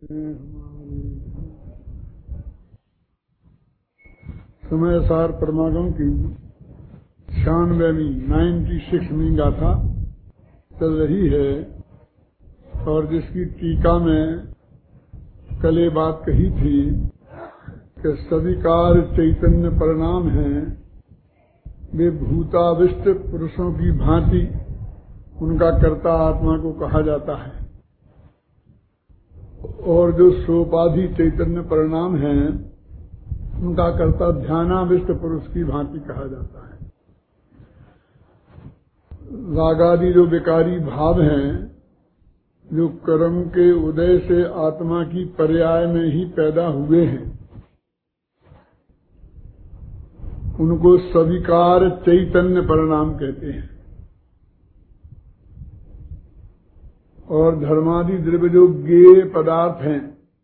समय सार परमागम की 96वीं गाथा चल रही है और जिसकी टीका में कल ये बात कही थी कि सविकार चैतन्य परिणाम हैं, वे भूताविष्ट पुरुषों की भांति उनका कर्ता आत्मा को कहा जाता है और जो सोपाधि चैतन्य परिणाम हैं उनका कर्ता ध्यानाविष्ट पुरुष की भांति कहा जाता है। रागादि जो विकारी भाव हैं जो कर्म के उदय से आत्मा की पर्याय में ही पैदा हुए हैं उनको सविकार चैतन्य परिणाम कहते हैं। और धर्मादि द्रव्य जो ज्ञेय पदार्थ हैं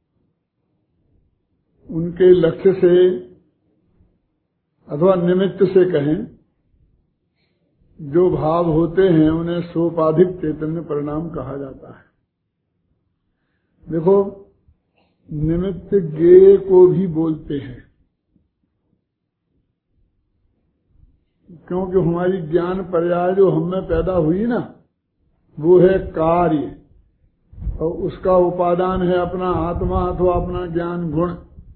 उनके लक्ष्य से अथवा निमित्त से कहें जो भाव होते हैं उन्हें सोपाधिक चैतन्य परिणाम कहा जाता है। देखो, निमित्त ज्ञेय को भी बोलते हैं क्योंकि हमारी ज्ञान पर्याय जो हमें पैदा हुई ना वो है कार्य और उसका उपादान है अपना आत्मा अथवा अपना ज्ञान गुण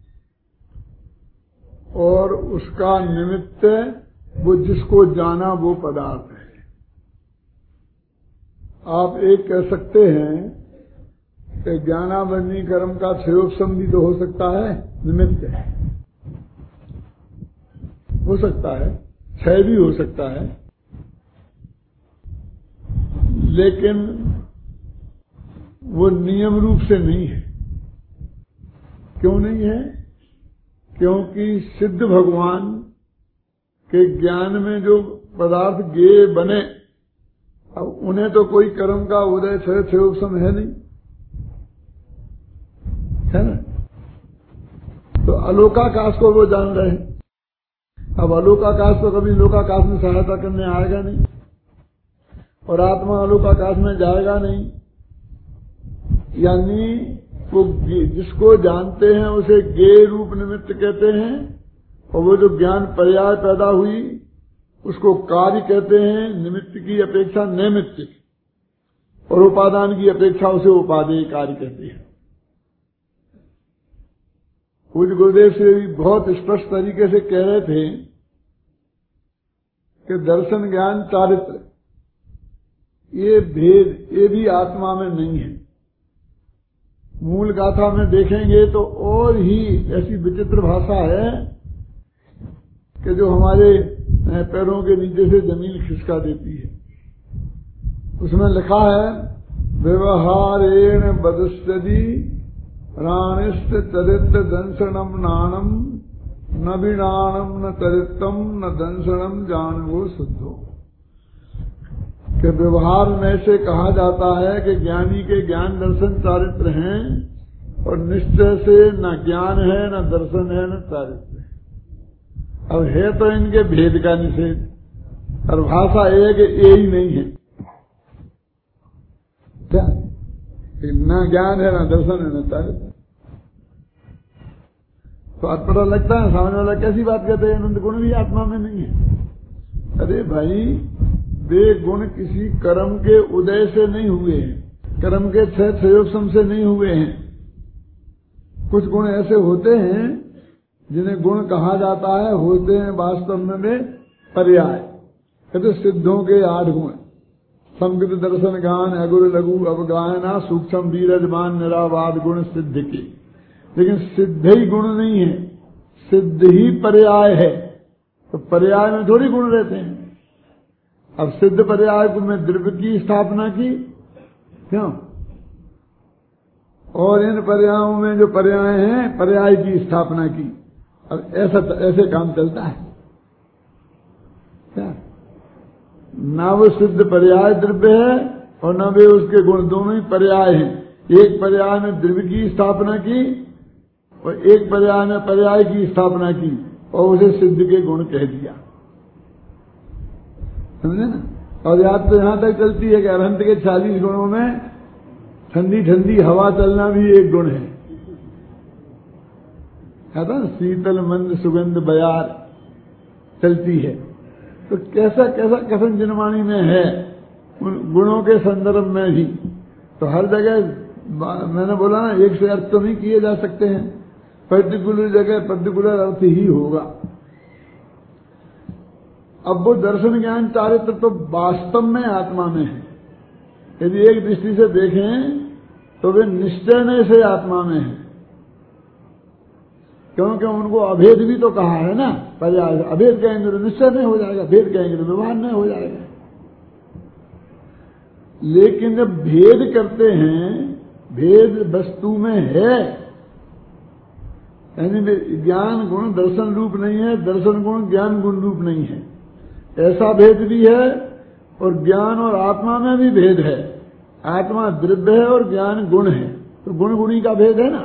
और उसका निमित्त वो जिसको जाना वो पदार्थ है। आप एक कह सकते हैं कि ज्ञानावरणी कर्म का क्षयोपशम भी तो हो सकता है, निमित्त है, हो सकता है, क्षय भी हो सकता है, लेकिन वो नियम रूप से नहीं है। क्यों नहीं है? क्योंकि सिद्ध भगवान के ज्ञान में जो पदार्थ ज्ञेय बने अब उन्हें तो कोई कर्म का उदय क्षयोपशम है नहीं, है ना। तो अलोकाकाश को वो जान रहे हैं। अब अलोकाकाश तो कभी लोकाकाश में सहायता करने आएगा नहीं और आत्मा अलोकाकाश में जाएगा नहीं, यानी वो जिसको जानते हैं उसे ज्ञेय रूप निमित्त कहते हैं और वो जो ज्ञान पर्याय पैदा हुई उसको कार्य कहते हैं, निमित्त की अपेक्षा नैमित्त की, और उपादान की अपेक्षा उसे उपादेय कार्य कहते हैं। पूज्य गुरुदेव से भी बहुत स्पष्ट तरीके से कह रहे थे कि दर्शन ज्ञान चारित्र ये भेद ये भी आत्मा में नहीं है। मूल गाथा में देखेंगे तो और ही ऐसी विचित्र भाषा है कि जो हमारे पैरों के नीचे से जमीन खिसका देती है। उसमें लिखा है व्यवहारेण बदस्यति प्राणिष्ट चरित्र दंशनम नाणम न विनाणम न चरित्रम न दंशनम जानवो शुद्धो। कि व्यवहार में से कहा जाता है कि ज्ञानी के ज्ञान दर्शन चारित्र हैं और निश्चय से न ज्ञान है न दर्शन है न चारित्र है। अब है तो इनके भेद का निषेध और भाषा एक ये ही नहीं है क्या? न ज्ञान है न दर्शन है न चारित्र। तो अटपटा लगता है, सामने वाला कैसी बात कहते हैं अनंत गुण भी आत्मा में नहीं है। अरे भाई, वे गुण किसी कर्म के उदय से नहीं हुए हैं, कर्म के क्षयोपशम से नहीं हुए हैं। कुछ गुण ऐसे होते हैं जिन्हें गुण कहा जाता है, होते हैं वास्तव में वे पर्याय। कहते सिद्धों के 8 गुण, संगत दर्शन गान अगुर लघु अवगायना सूक्ष्म वीरजमान निरावाद गुण सिद्ध की। लेकिन सिद्ध ही गुण नहीं है, सिद्ध ही पर्याय है। तो पर्याय में थोड़ी गुण रहते हैं। अब सिद्ध पर्याय को में द्रव्य की स्थापना की, क्यों? और इन पर्यायों में जो पर्याय हैं पर्याय की स्थापना की। अब ऐसे काम चलता है क्या? ना वो सिद्ध पर्याय द्रव्य है और ना वे उसके गुण, दोनों ही पर्याय हैं। एक पर्याय में द्रव्य की स्थापना की और एक पर्याय में पर्याय की स्थापना की और उसे सिद्ध के गुण कह दिया, समझे ना। और याद तो यहां तक चलती है कि अरहंत के 40 गुणों में ठंडी ठंडी हवा चलना भी एक गुण है। कहता ना शीतल मंद सुगंध बयार चलती है। तो कैसा कैसा कथन जिनवाणी में है उन गुणों के संदर्भ में भी। तो हर जगह मैंने बोला ना एक से अर्थ तो नहीं किए जा सकते हैं, पर्टिकुलर जगह पर्टिकुलर अर्थ ही होगा। अब वो दर्शन ज्ञान चारित्र तो वास्तव में आत्मा में है। यदि एक दृष्टि से देखें तो वे निश्चय से आत्मा में है, क्योंकि उनको अभेद भी तो कहा है ना। पहले अभेद कहेंगे तो निश्चय नहीं हो जाएगा, भेद कहेंगे तो व्यवहार नहीं हो जाएगा। लेकिन जब भेद करते हैं, भेद वस्तु में है, यानी ज्ञान गुण दर्शन रूप नहीं है, दर्शन गुण ज्ञान गुण रूप नहीं है, ऐसा भेद भी है। और ज्ञान और आत्मा में भी भेद है। आत्मा द्रव्य है और ज्ञान गुण है, तो गुण गुणी का भेद है ना।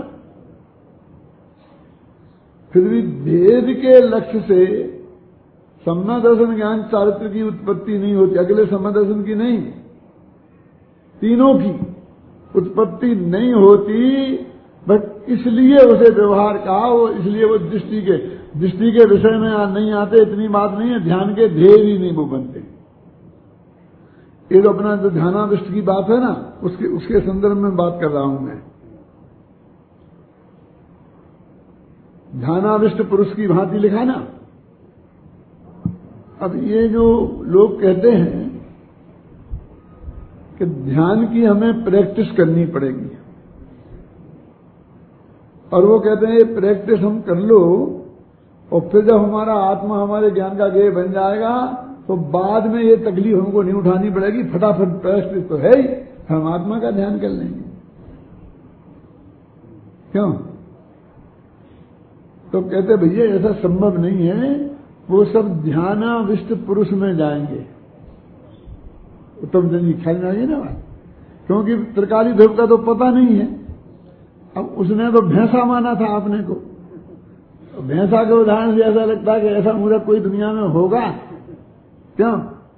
फिर भी भेद के लक्ष्य से सम्मा दर्शन ज्ञान चारित्र की उत्पत्ति नहीं होती। अगले सम्मा दर्शन की नहीं, तीनों की उत्पत्ति नहीं होती। बट इसलिए उसे व्यवहार कहा, वो इसलिए वो दृष्टि के विषय में नहीं आते, इतनी बात नहीं है। ध्यान के ध्येय ही नहीं वो बनते। ये तो अपना जो ध्यानाविष्ट की बात है ना, उसके संदर्भ में बात कर रहा हूं मैं। ध्यानाविष्ट पुरुष की भांति लिखा ना। अब ये जो लोग कहते हैं कि ध्यान की हमें प्रैक्टिस करनी पड़ेगी, और वो कहते हैं ये प्रैक्टिस हम कर लो और फिर जब हमारा आत्मा हमारे ज्ञान का गेय बन जाएगा तो बाद में ये तकलीफ हमको नहीं उठानी पड़ेगी, फटाफट प्रैक्टिस तो है ही, हम आत्मा का ध्यान कर लेंगे। क्यों? तो कहते भैया ऐसा संभव नहीं है, वो सब ध्यानाविष्ट पुरुष में जाएंगे। उत्तम चंद जी ख्याल में आइए ना बात, क्योंकि त्रिकाली ध्रुव का तो पता नहीं है। अब उसने तो भैंसा माना था आपने को, भैंसा के उदाहरण से ऐसा लगता है कि ऐसा मूर्ख कोई दुनिया में होगा। क्यों?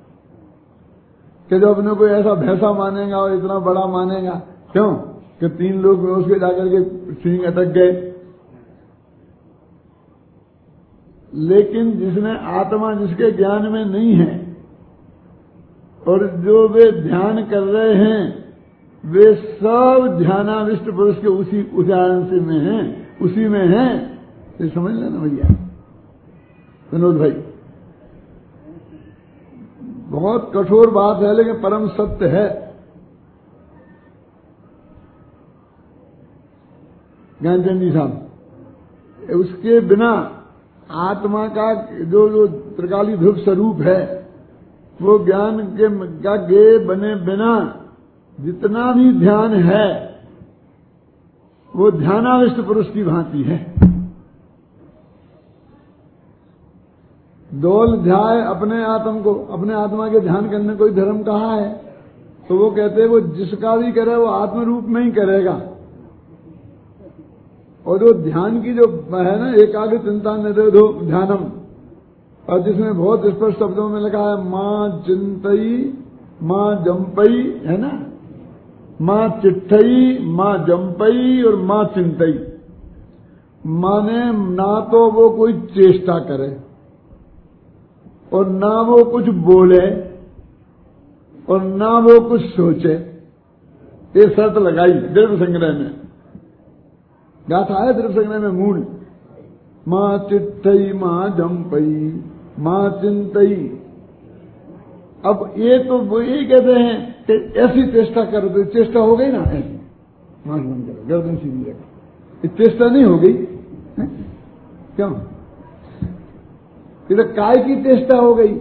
कि जो अपने को ऐसा भैंसा मानेगा और इतना बड़ा मानेगा, क्यों? कि 3 लोग उसके जाकर के सींग अटक गए। लेकिन जिसने आत्मा जिसके ज्ञान में नहीं है और जो वे ध्यान कर रहे हैं, वे सब ध्यानाविष्ट पुरुष के उसी उदाहरण से में हैं, उसी में हैं। ये समझ लेना भैया विनोद भाई, बहुत कठोर बात है लेकिन परम सत्य है। ज्ञानचंद जी साहब, उसके बिना आत्मा का जो त्रिकाली ध्रुव स्वरूप है, वो ज्ञान का गेय बने बिना जितना भी ध्यान है वो ध्यानाविष्ट पुरुष की भांति है। दौल ध्याय अपने आत्म को, अपने आत्मा के ध्यान करने को ही धर्म कहा है। तो वो कहते हैं वो जिसका भी करे वो आत्म रूप में ही करेगा। और जो ध्यान की जो है ना, एकाग्र चिंता निरोधो ध्यानम, और जिसमें बहुत स्पष्ट शब्दों में लिखा है मां चिंतई मां जंपई, है ना, मां चिट्ठई मां जंपई और मां चिंतई। माने ना तो वो कोई चेष्टा करे और ना वो कुछ बोले और ना वो कुछ सोचे। ये शर्त लगाई द्रव्य संग्रह में, गाथा है द्रव्य संग्रह में मूल, मां चिट्ठई मां जंपई मां चिंतई। अब ये तो वो यही कहते हैं कि ऐसी चेष्टा करो, तो चेष्टा हो गई ना, ऐसी मांस बंद करो, गर्दन सीधी रखो, ये चेष्टा नहीं हो गई। क्यों? ये तो काय की चेष्टा हो गई,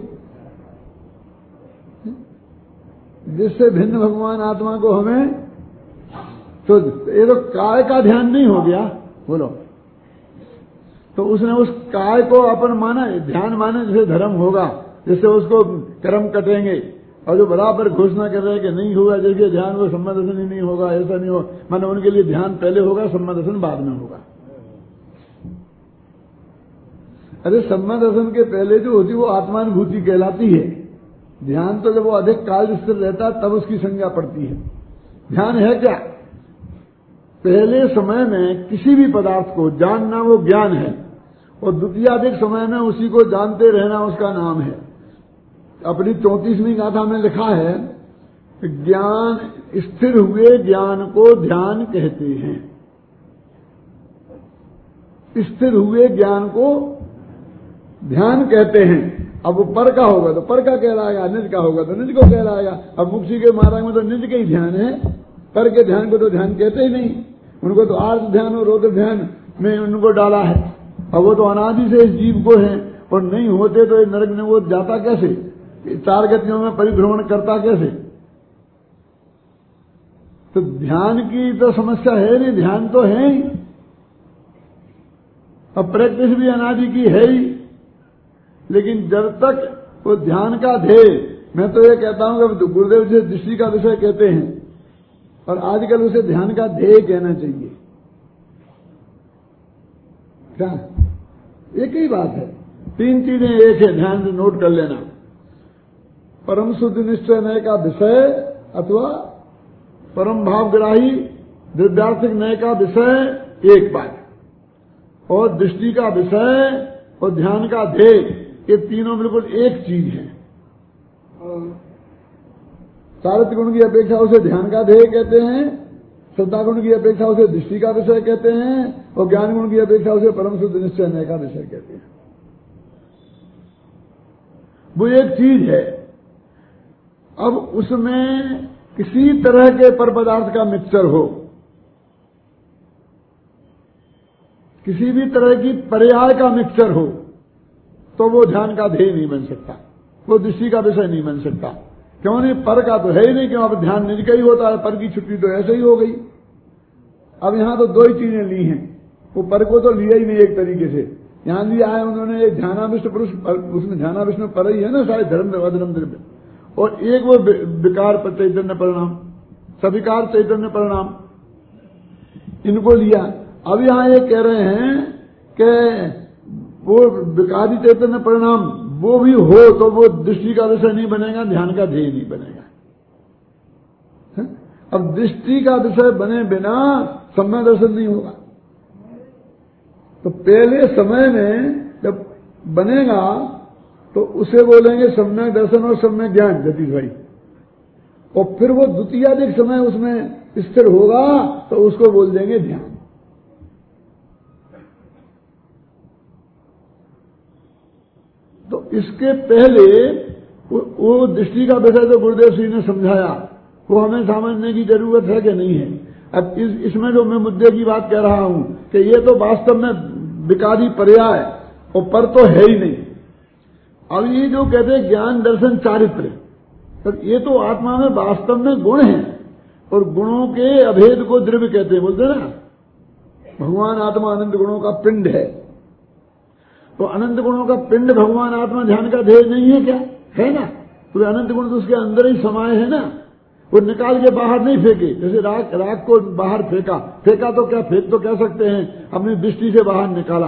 जिससे भिन्न भगवान आत्मा को हमें, तो ये तो काय का ध्यान नहीं हो गया। बोलो, तो उसने उस काय को अपन माना, ध्यान माना जैसे धर्म होगा, जिससे उसको कर्म कटेंगे। और जो बराबर घोषणा कर रहे हैं कि नहीं होगा, जैसे ध्यान वो सम्मादर्शन ही नहीं होगा, ऐसा नहीं होगा, माना उनके लिए ध्यान पहले होगा, सम्मादर्शन बाद में होगा। अरे सम्मादर्शन के पहले जो होती वो आत्मानुभूति कहलाती है। ध्यान तो जब वो अधिक काल स्थिर रहता है तब उसकी संज्ञा पड़ती है। ध्यान है क्या? पहले समय में किसी भी पदार्थ को जानना वो ज्ञान है, और द्वितीयाधिक समय में उसी को जानते रहना उसका नाम है। अपनी 34वीं गाथा में लिखा है, ज्ञान स्थिर हुए ज्ञान को ध्यान कहते हैं। स्थिर हुए ज्ञान को ध्यान कहते हैं। अब वो पर का होगा तो पर का कहलाएगा, निज का होगा तो निज को कहलाएगा। अब मुक्ति के मार्ग में तो निज का ही ध्यान है, पर के ध्यान को तो ध्यान कहते ही नहीं। उनको तो आर्थ ध्यान और रौद्र ध्यान में उनको डाला है। अब वो तो अनादि से इस जीव को है, और नहीं होते तो नरक में वो जाता कैसे, 4 गतियों में परिभ्रमण करता कैसे। तो ध्यान की तो समस्या है नहीं, ध्यान तो है ही। अब प्रैक्टिस भी अनादि की है ही, लेकिन जब तक वो ध्यान का ध्येय, मैं तो ये कहता हूं कि गुरुदेव जी दृष्टि का विषय कहते हैं, और आजकल उसे ध्यान का ध्येय कहना चाहिए। क्या एक ही बात है, 3 चीजें एक है, ध्यान से नोट कर लेना। परम शुद्ध निश्चय नय का विषय अथवा परम भावग्राही दिव्यार्थिक नय का विषय एक बात, और दृष्टि का विषय और ध्यान का ध्येय, ये तीनों बिल्कुल एक चीज है। चारित्र गुण की अपेक्षा उसे ध्यान का ध्येय कहते हैं, श्रद्धा गुण की अपेक्षा उसे दृष्टि का विषय कहते हैं, और ज्ञान गुण की अपेक्षा उसे परम शुद्ध निश्चय नय का विषय कहते हैं। वो एक चीज है। अब उसमें किसी तरह के पर पदार्थ का मिक्सचर हो, किसी भी तरह की पर्याय का मिक्सचर हो, तो वो ध्यान का ध्येय नहीं बन सकता, वो दृष्टि का विषय नहीं बन सकता। क्यों नहीं, पर का तो है ही नहीं, क्यों, अब ध्यान निज का ही होता है, पर की छुट्टी तो ऐसे ही हो गई। अब यहां तो 2 ही चीजें ली हैं, वो पर को तो लिया ही नहीं एक तरीके से। यहां लिया है उन्होंने एक ध्यानाविष्ट पुरुष, उसमें ध्यानाविष्ट में पर ही है ना सारे धर्म अधर्म द्रव्य, और एक वो विकार चैतन्य परिणाम, सविकार चैतन्य परिणाम, इनको लिया। अब यहां ये कह रहे हैं कि वो विकारी चैतन्य परिणाम वो भी हो तो वो दृष्टि का विषय नहीं बनेगा, ध्यान का ध्येय नहीं बनेगा। अब दृष्टि का विषय बने बिना सम्यक दर्शन नहीं होगा। तो पहले समय में जब बनेगा तो उसे बोलेंगे सम्यक दर्शन और सम्यक ज्ञान जतीश भाई, और फिर वो द्वितीयाधिक समय उसमें स्थिर होगा तो उसको बोल देंगे ध्यान। तो इसके पहले वो दृष्टि का विषय तो गुरुदेव श्री ने समझाया, वो हमें समझने की जरूरत है कि नहीं है। अब इसमें जो मैं मुद्दे की बात कह रहा हूं कि ये तो वास्तव में विकारी पर्याय और पर तो है ही नहीं। अब ये जो कहते हैं ज्ञान दर्शन चारित्र, तो ये तो आत्मा में वास्तव में गुण है, और गुणों के अभेद को द्रव्य कहते हैं, बोलते ना, भगवान आत्मा अनंत गुणों का पिंड है। तो अनंत गुणों का पिंड भगवान आत्मा ध्यान का ध्येय नहीं है क्या? है ना, तो अनंत गुण तो उसके अंदर ही समाये है ना, वो निकाल के बाहर नहीं फेंके। जैसे राख को बाहर फेंका तो क्या, फेंक तो कह सकते हैं अपनी दृष्टि से बाहर निकाला।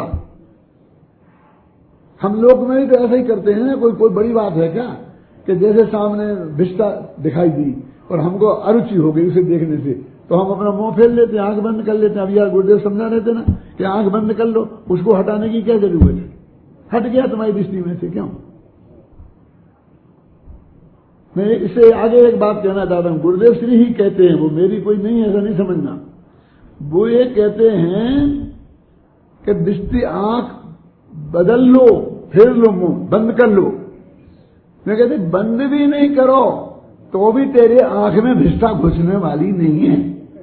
हम लोग में ही तो ऐसा ही करते हैं, कोई बड़ी बात है क्या कि जैसे सामने विष्टा दिखाई दी और हमको अरुचि हो गई उसे देखने से, तो हम अपना मुंह फेर लेते हैं, आंख बंद कर लेते हैं। अब यार गुरुदेव समझा रहे थे ना कि आंख बंद कर लो, उसको हटाने की क्या जरूरत है, हट गया तुम्हारी दृष्टि में से, क्यों? मैं इससे आगे एक बात कहना चाहता हूं, गुरुदेव श्री ही कहते हैं, वो मेरी कोई नहीं है, ऐसा नहीं समझना। वो ये कहते हैं कि दृष्टि आंख बदल लो, फेर लो, मुंह बंद कर लो। मैं कहते बंद भी नहीं करो तो भी तेरे आंख में भिष्टा घुसने वाली नहीं है।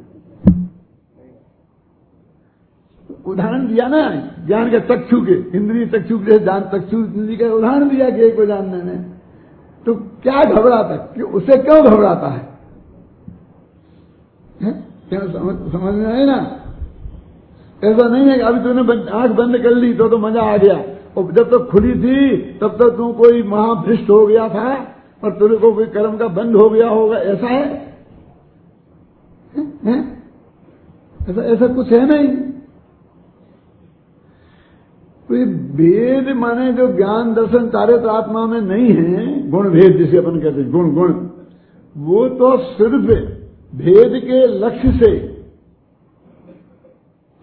उदाहरण दिया ना ज्ञान के चक्षु के, इंद्रिय चक्षु के, जान चक्षु इंद्रिय का उदाहरण दिया कि एक को जानने में, तो क्या घबराता कि उसे क्यों घबराता है? क्या समझ में आए ना? ऐसा नहीं है कि अभी तूने आंख बंद कर ली तो मजा आ गया, और जब तक खुली थी तब तक तू कोई महाभ्रष्ट हो गया था और तेरे को कोई कर्म का बंद हो गया होगा, ऐसा है? ऐसा कुछ है नहीं। तो ये भेद माने जो ज्ञान दर्शन चारित्र आत्मा में नहीं है, गुण भेद जिसे अपन कहते हैं, गुण वो तो सिर्फ भेद के लक्ष्य से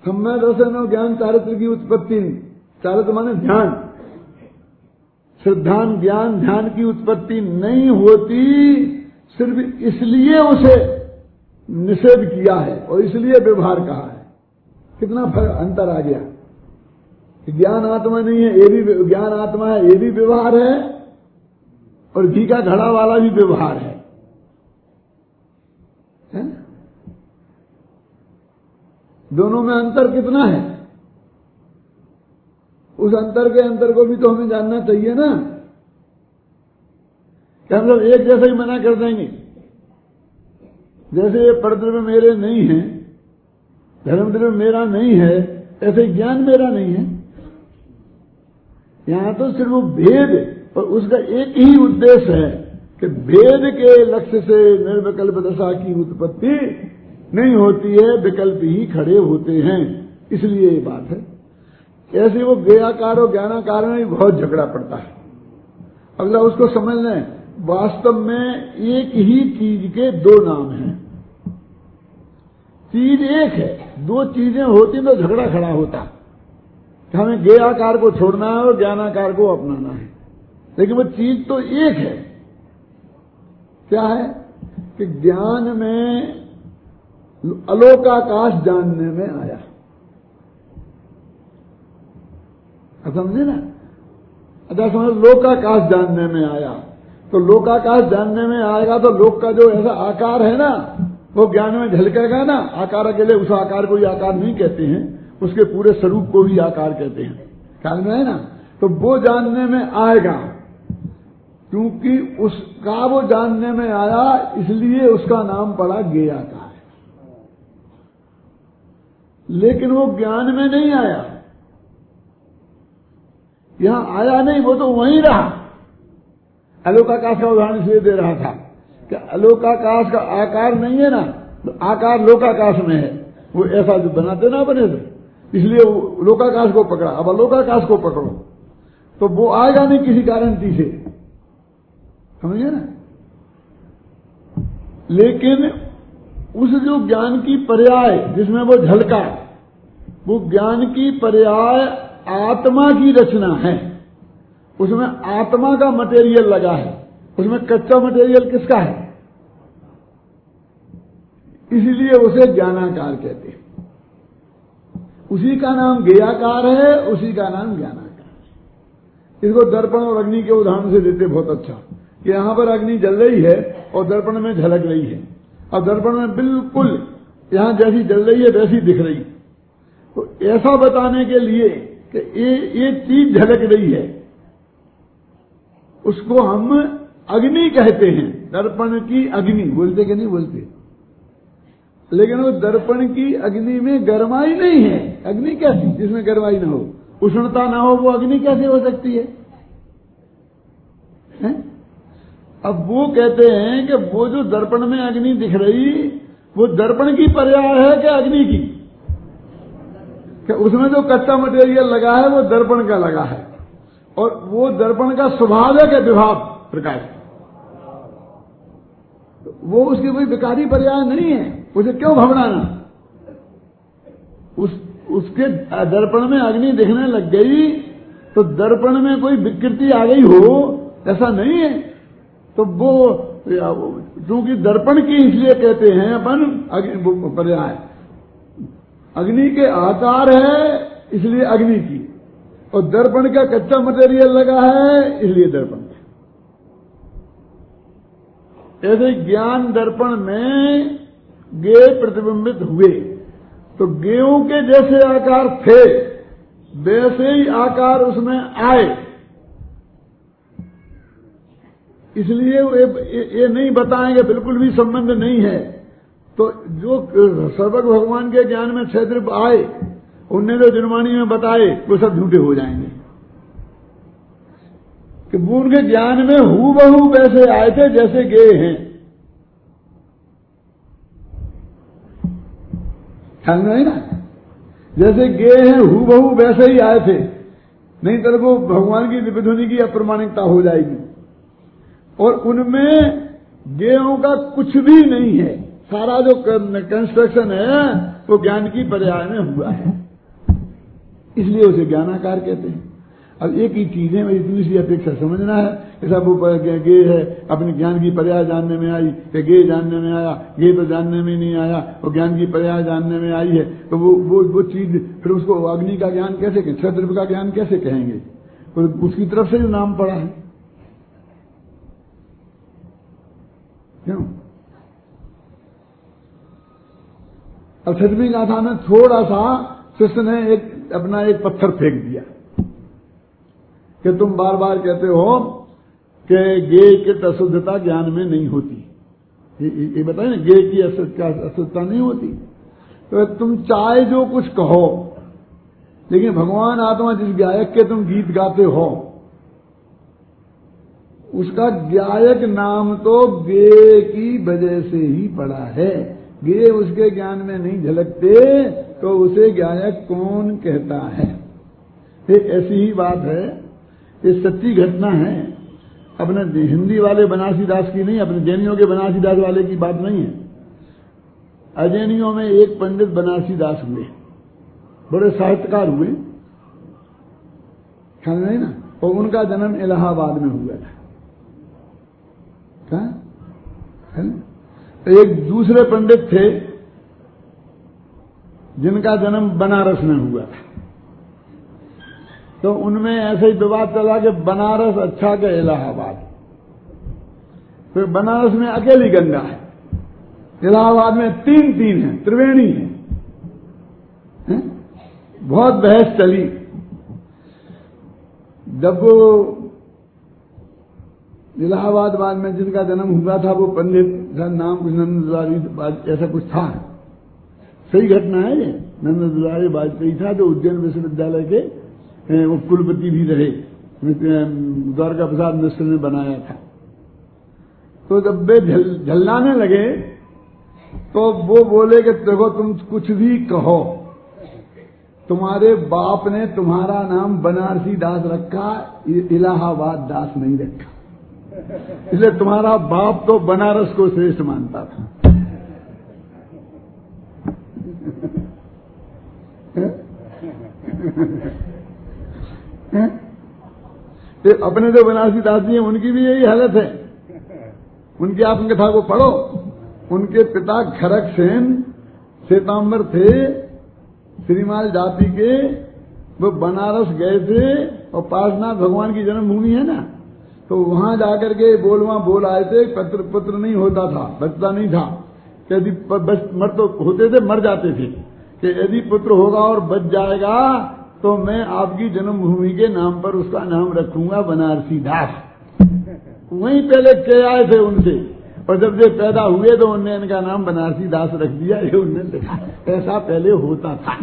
सम्यक दर्शन ज्ञान चारित्र की उत्पत्ति, चारित्र माने ध्यान, श्रद्धान ज्ञान ध्यान की उत्पत्ति नहीं होती सिर्फ इसलिए उसे निषेध किया है और इसलिए व्यवहार कहा है। कितना अंतर आ गया। ज्ञान आत्मा नहीं है ये भी ज्ञान आत्मा है, ये भी व्यवहार है, और घी का घड़ा वाला भी व्यवहार है? दोनों में अंतर कितना है? उस अंतर के अंतर को भी तो हमें जानना चाहिए ना, कि हम लोग एक जैसे ही मना कर देंगे। जैसे ये परद्रव्य मेरे नहीं है, धर्मद्रव्य मेरा नहीं है, ऐसे ज्ञान मेरा नहीं है। यहां तो सिर्फ वो भेद, और उसका एक ही उद्देश्य है कि भेद के लक्ष्य से निर्विकल्प दशा की उत्पत्ति नहीं होती है, विकल्प ही खड़े होते हैं, इसलिए ये बात है। ऐसे वो ज्ञाकार और ज्ञानाकार में भी बहुत झगड़ा पड़ता है। अगला उसको समझ लें, वास्तव में एक ही चीज के दो नाम हैं। चीज एक है, दो चीजें होती तो झगड़ा खड़ा होता। हमें ज्ञाकार को छोड़ना है और ज्ञानाकार को अपनाना है, लेकिन वो चीज तो एक है। क्या है कि ज्ञान में अलोकाकाश जानने में आया, समझे ना? अच्छा समझ, लोकाकाश जानने में आया, तो लोकाकाश जानने में आएगा तो लोक का जो ऐसा आकार है ना, वो ज्ञान में झलकेगा ना। आकार अकेले उस आकार को ही आकार नहीं कहते हैं, उसके पूरे स्वरूप को भी आकार कहते हैं, ख्याल में है ना? तो वो जानने में आएगा, क्योंकि उसका वो जानने में आया, इसलिए उसका नाम पड़ा ज्ञेयाकार। लेकिन वो ज्ञान में नहीं आया, यहां आया नहीं, वो तो वहीं रहा। अलोकाकाश का उदाहरण इसलिए दे रहा था कि अलोकाकाश का आकार नहीं है ना, तो आकार लोकाकाश में है। वो ऐसा जो बनाते ना बने थे, इसलिए लोकाकाश को पकड़ा। अब अलोकाकाश को पकड़ो तो वो आएगा नहीं किसी गारंटी से, समझिए ना? लेकिन उस जो ज्ञान की पर्याय जिसमें वो झलका, वो ज्ञान की पर्याय आत्मा की रचना है। उसमें आत्मा का मटेरियल लगा है, उसमें कच्चा मटेरियल किसका है? इसलिए उसे ज्ञानाकार कहते हैं। उसी का नाम ज्ञेयाकार है, उसी का नाम ज्ञानाकार है। इसको दर्पण और अग्नि के उदाहरण से देते बहुत अच्छा, कि यहां पर अग्नि जल रही है और दर्पण में झलक रही है। अब दर्पण में बिल्कुल यहां जैसी जल रही है वैसी दिख रही। तो ऐसा बताने के लिए कि ये चीज झलक रही है, उसको हम अग्नि कहते हैं। दर्पण की अग्नि बोलते कि नहीं बोलते? लेकिन वो दर्पण की अग्नि में गरमाई नहीं है। अग्नि कैसी जिसमें गरमाई ना हो, उष्णता ना हो, वो अग्नि कैसे हो सकती है? अब वो कहते हैं कि वो जो दर्पण में अग्नि दिख रही, वो दर्पण की पर्याय है कि अग्नि की? कि उसमें जो कच्चा मटेरियल लगा है वो दर्पण का लगा है, और वो दर्पण का स्वभाव है कि विभाव प्रकाश, वो उसकी कोई विकारी पर्याय नहीं है। उसे क्यों घबराना? उसके दर्पण में अग्नि दिखने लग गई तो दर्पण में कोई विकृति आ गई हो, ऐसा नहीं है। तो वो क्योंकि दर्पण की इसलिए कहते हैं अपन पर्याय, अग्नि के आकार है इसलिए अग्नि की, और दर्पण का कच्चा मटेरियल लगा है इसलिए दर्पण। ऐसे ज्ञान दर्पण में ज्ञेय प्रतिबिंबित हुए, तो ज्ञेयों के जैसे आकार थे वैसे ही आकार उसमें आए। इसलिए ये नहीं बताएंगे बिल्कुल भी संबंध नहीं है। तो जो सर्वज्ञ भगवान के ज्ञान में क्षेत्र आए, उनने जो निर्माणी में बताए वो सब झूठे हो जाएंगे, कि वो उनके ज्ञान में हूबहू वैसे आए थे जैसे ज्ञेय हैं। ख्याल में है ना? जैसे ज्ञेय हैं हूबहू वैसे ही आए थे, नहीं तो वो भगवान की दिव्य ध्वनि की अप्रमाणिकता हो जाएगी। और उनमें ज्ञेयों का कुछ भी नहीं है, सारा जो कंस्ट्रक्शन है वो ज्ञान की पर्याय में हुआ है। इसलिए उसे ज्ञानाकार कहते हैं। अब एक ही चीज है, इतनी सी अपेक्षा समझना है कि सब ऊपर गे है, अपने ज्ञान की पर्याय जानने में आई, कि गे जानने में आया, गे तो जानने में नहीं आया, और ज्ञान की पर्याय जानने में आई है, तो वो चीज फिर उसको अग्नि का ज्ञान कैसे कहें, क्षत्र का ज्ञान कैसे कहेंगे? तो उसकी तरफ से जो नाम पड़ा है, क्यों? अब छठवीं गाथा में थोड़ा सा शिष्य ने अपना एक पत्थर फेंक दिया कि तुम बार बार कहते हो कि गे की अशुद्धता ज्ञान में नहीं होती। ये बताए ना, गे की अशुद्धता नहीं होती। तो तुम चाहे जो कुछ कहो, लेकिन भगवान आत्मा जिस गायक के तुम गीत गाते हो, उसका गायक नाम तो गे की वजह से ही पड़ा है। गे उसके ज्ञान में नहीं झलकते तो उसे गायक कौन कहता है? ये ऐसी ही बात है, ये सच्ची घटना है। अपने हिंदी वाले बनारसी दास की नहीं, अपने जैनियों के बनारसी दास वाले की बात नहीं है। अजैनियों में एक पंडित बनारसी दास हुए, बड़े साहित्यकार हुए, ख्याल नहीं ना, और उनका जन्म इलाहाबाद में हुआ था। क्या? एक दूसरे पंडित थे जिनका जन्म बनारस में हुआ था। तो उनमें ऐसे ही विवाद चला कि बनारस अच्छा के इलाहाबाद। तो बनारस में अकेली गंगा है, इलाहाबाद में तीन है, त्रिवेणी है? बहुत बहस चली। जब वो इलाहाबाद बाद में जिनका जन्म हुआ था, वो पंडित नाम कुछ नंद दुलारी ऐसा कुछ था, सही घटना है ये। नंद दुलारी वाजपेयी था जो उज्जैन विश्वविद्यालय के वो कुलपति भी रहे, द्वारका प्रसाद मिश्र ने बनाया था। तो जब वे झल्लाने लगे तो वो बोले कि देखो तुम कुछ भी कहो, तुम्हारे बाप ने तुम्हारा नाम बनारसी दास रखा, इलाहाबाद दास नहीं रखा, इसलिए तुम्हारा बाप तो बनारस को श्रेष्ठ मानता था। अपने जो बनारसी दास जी हैं उनकी भी यही हालत है। उनकी आत्मकथा को पढ़ो, उनके पिता खरक सेन श्वेतांबर थे, श्रीमाल जाति के, वो बनारस गए थे, और पार्श्वनाथ भगवान की जन्मभूमि है ना, तो वहां जाकर के बोल आए थे, पुत्र नहीं होता था, बचता नहीं था, कि यदि मर तो होते थे, मर जाते थे, कि यदि पुत्र होगा और बच जाएगा तो मैं आपकी जन्मभूमि के नाम पर उसका नाम रखूंगा बनारसी दास। वहीं पहले के आए थे उनसे, और जब ये पैदा हुए तो उन्होंने इनका नाम बनारसी दास रख दिया। ये उन्होंने देखा, ऐसा पहले होता था।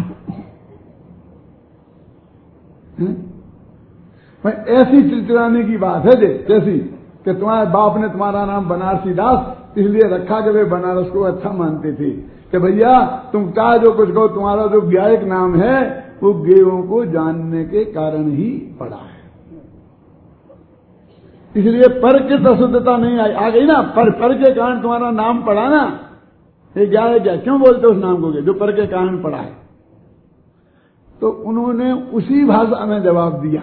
ऐसी चिलचिलाने की बात है जैसी कि तुम्हारे बाप ने तुम्हारा नाम बनारसी दास इसलिए रखा कि वे बनारस को अच्छा मानते थे, कि भैया तुम चाहे जो कुछ कहो, तुम्हारा जो गायक नाम है वो गेयों को जानने के कारण ही पड़ा है। इसलिए पर की अशुद्धता नहीं आ गई ना, पर के कारण तुम्हारा नाम पड़ा ना, ये गायक है, क्यों बोलते उस नाम को जो पर के कारण पड़ा है? तो उन्होंने उसी भाषा में जवाब दिया।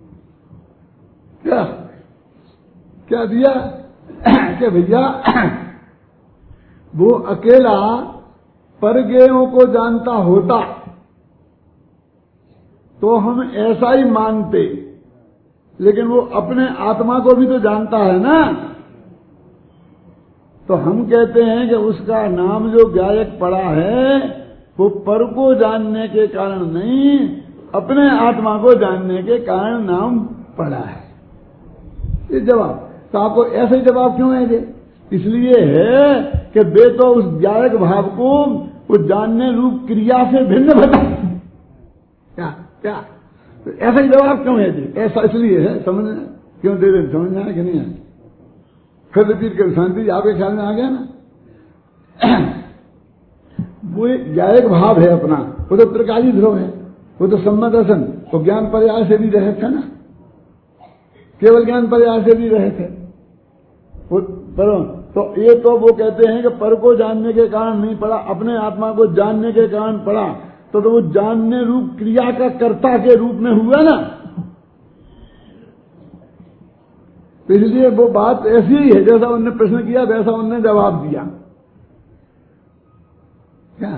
क्या दिया? कि भैया वो अकेला परगेयों को जानता होता तो हम ऐसा ही मानते, लेकिन वो अपने आत्मा को भी तो जानता है ना। तो हम कहते हैं कि उसका नाम जो गायक पड़ा है वो पर को जानने के कारण नहीं, अपने आत्मा को जानने के कारण नाम पड़ा है। ये जवाब तो आपको ऐसे ही जवाब क्यों है? इसलिए है कि वे तो उस गायक भाव को वो जानने रूप क्रिया से भिन्न बता। क्या तो ऐसा ही जवाब क्यों है? ऐसा इसलिए है, समझ क्यों दे रहे, समझ में आया कि नहीं आया? फिर रिपीट कर, शांति जी आपके ख्याल में आ गया ना? वो गायक भाव है अपना, वो तो त्रिकाली ध्रुव है, वो तो सम्मत दर्शन, वो ज्ञान पर्याय से भी रहे थे ना, केवल ज्ञान पर्याय से भी रहे थे वो। तो ये तो वो कहते हैं कि पर को जानने के कारण नहीं पड़ा, अपने आत्मा को जानने के कारण पड़ा, तो वो जानने रूप क्रिया का कर्ता के रूप में हुआ ना। तो इसलिए वो बात ऐसी ही है, जैसा उन्होंने प्रश्न किया वैसा उन्होंने जवाब दिया। क्या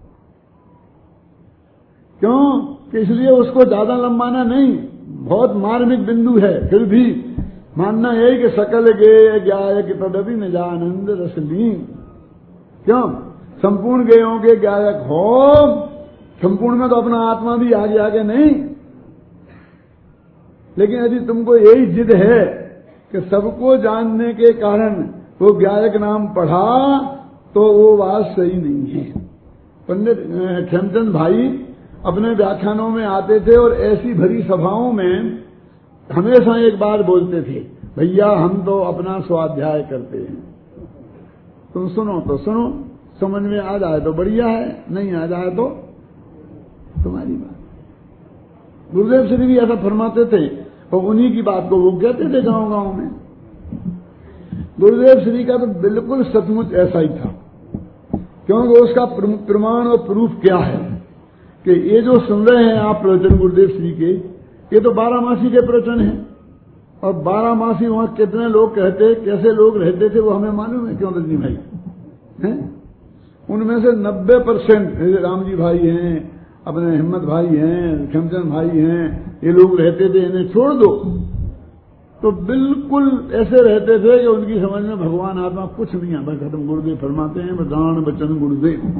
क्यों कि इसलिए उसको ज्यादा लंबाना नहीं, बहुत मार्मिक बिंदु है। फिर भी मानना यही कि सकल गेय गायक तदपि निजानंद रसलीन। क्यों संपूर्ण गेयों के गायक हो, संपूर्ण में तो अपना आत्मा भी आगे आगे नहीं, लेकिन यदि तुमको यही जिद है कि सबको जानने के कारण वो गायक नाम पढ़ा, तो वो बात सही नहीं है। पंडित खेमचंद भाई अपने व्याख्यानों में आते थे और ऐसी भरी सभाओं में हमेशा एक बात बोलते थे, भैया हम तो अपना स्वाध्याय करते हैं, तुम सुनो तो सुनो, समझ में आ जाए तो बढ़िया है, नहीं आ जाए तो तुम्हारी बात। गुरुदेव श्री भी ऐसा फरमाते थे और उन्हीं की बात को वो कहते थे गांव गांव में। गुरुदेव श्री का तो बिल्कुल सचमुच ऐसा ही था, क्योंकि उसका प्रमाण और प्रूफ क्या है कि ये जो सुन रहे हैं आप प्रवचन गुरुदेव श्री के, ये तो 12मासी के प्रवचन हैं, और 12मासी वहां कितने लोग कहते, कैसे लोग रहते थे वो हमें मालूम है। क्यों रजनी भाई हैं, उनमें से 90% राम जी भाई हैं, अपने हिम्मत भाई हैं, खेमचंद भाई हैं, ये लोग रहते थे, इन्हें छोड़ दो तो बिल्कुल ऐसे रहते थे कि उनकी समझ में भगवान आत्मा कुछ नहीं है। बस खत्म। गुरुदेव फरमाते हैं दान बचन गुरुदेव।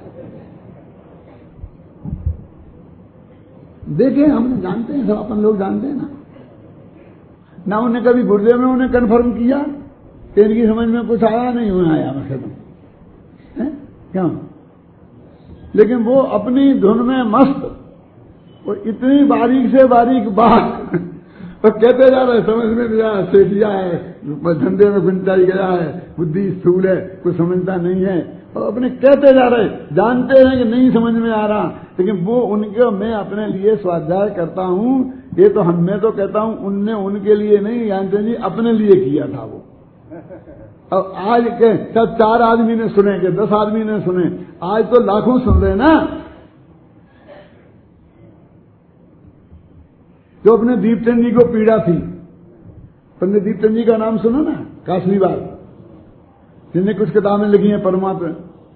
देखे हम जानते हैं, सब अपन लोग जानते हैं ना उन्हें कभी गुरुदेव में उन्हें कन्फर्म किया कि इनकी समझ में कुछ आया, नहीं हुआ आया खत्म। क्या लेकिन वो अपनी धुन में मस्त, वो इतनी बारीक से बारीक बात तो कहते जा रहे, समझ में भी आया, सीख लिया है, धंधे में गुंजाई गया है, बुद्धि स्थूल है, कुछ समझता नहीं है, और अपने कहते जा रहे, जानते हैं कि नहीं समझ में आ रहा, लेकिन वो उनके मैं अपने लिए स्वाध्याय करता हूं, ये तो मैं तो कहता हूं उनने उनके लिए नहीं, जानते जी अपने लिए किया था वो। अब आज के सब 4 आदमी ने सुने कि 10 आदमी ने सुने, आज तो लाखों सुन रहे ना। जो अपने दीपचंद जी को पीड़ा थी, पंडित दीपचंद जी का नाम सुना ना, काशलीवाल, जिनने कुछ किताबें लिखी हैं, परमात्मा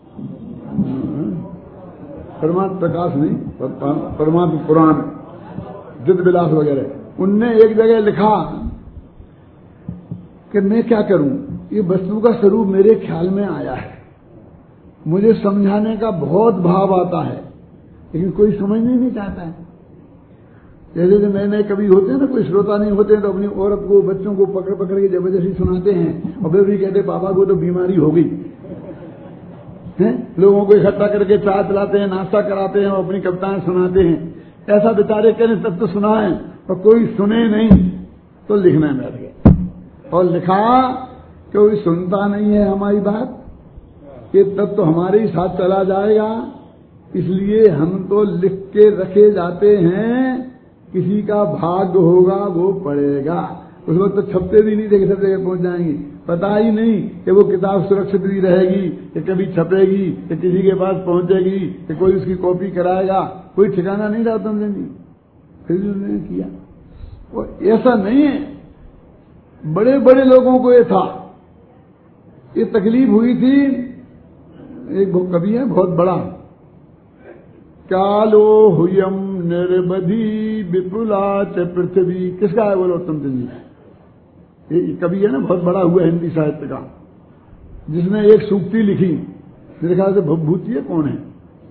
प्रकाश नहीं, परमात्मा पुराण, जिद विलास वगैरह, उनने एक जगह लिखा कि मैं क्या करूं, ये वस्तु का स्वरूप मेरे ख्याल में आया है, मुझे समझाने का बहुत भाव आता है, लेकिन कोई समझने नहीं चाहता है। जैसे जो नए नए कवि होते हैं ना, कोई श्रोता नहीं होते हैं तो अपनी औरत को, बच्चों को पकड़ पकड़ के जबरदस्ती सुनाते हैं, और वे भी कहते पापा को तो बीमारी हो गई है, लोगों को इकट्ठा करके चाय पिलाते हैं, नाश्ता कराते हैं और अपनी कविताएं सुनाते हैं। ऐसा बेचारे करें तब तो सुनाएं, और कोई सुने नहीं तो लिखने में बैठ गए, और लिखा कोई सुनता नहीं है हमारी बात, ये तब तो हमारे ही साथ चला जाएगा, इसलिए हम तो लिख के रखे जाते हैं, किसी का भाग्य होगा वो पढ़ेगा। उस वक्त तो छपते भी नहीं थे कि सब जगह पहुंच जाएंगी, पता ही नहीं कि वो किताब सुरक्षित भी रहेगी, कि कभी छपेगी, कि किसी के पास पहुंचेगी, कि कोई उसकी कॉपी कराएगा, कोई ठिकाना नहीं था तुमने जी। फिर उन्होंने किया, वो ऐसा नहीं है, बड़े बड़े लोगों को ये था, ये तकलीफ हुई थी। एक कवि है बहुत बड़ा, कालो हुयम निर्बधी विपुला च पृथ्वी, किसका है बोलो उत्तम चंद जी, ये कवि है ना, बहुत बड़ा हुआ हिंदी साहित्य का, जिसने एक सूक्ति लिखी, मेरे ख्याल से भूभूति है, कौन है,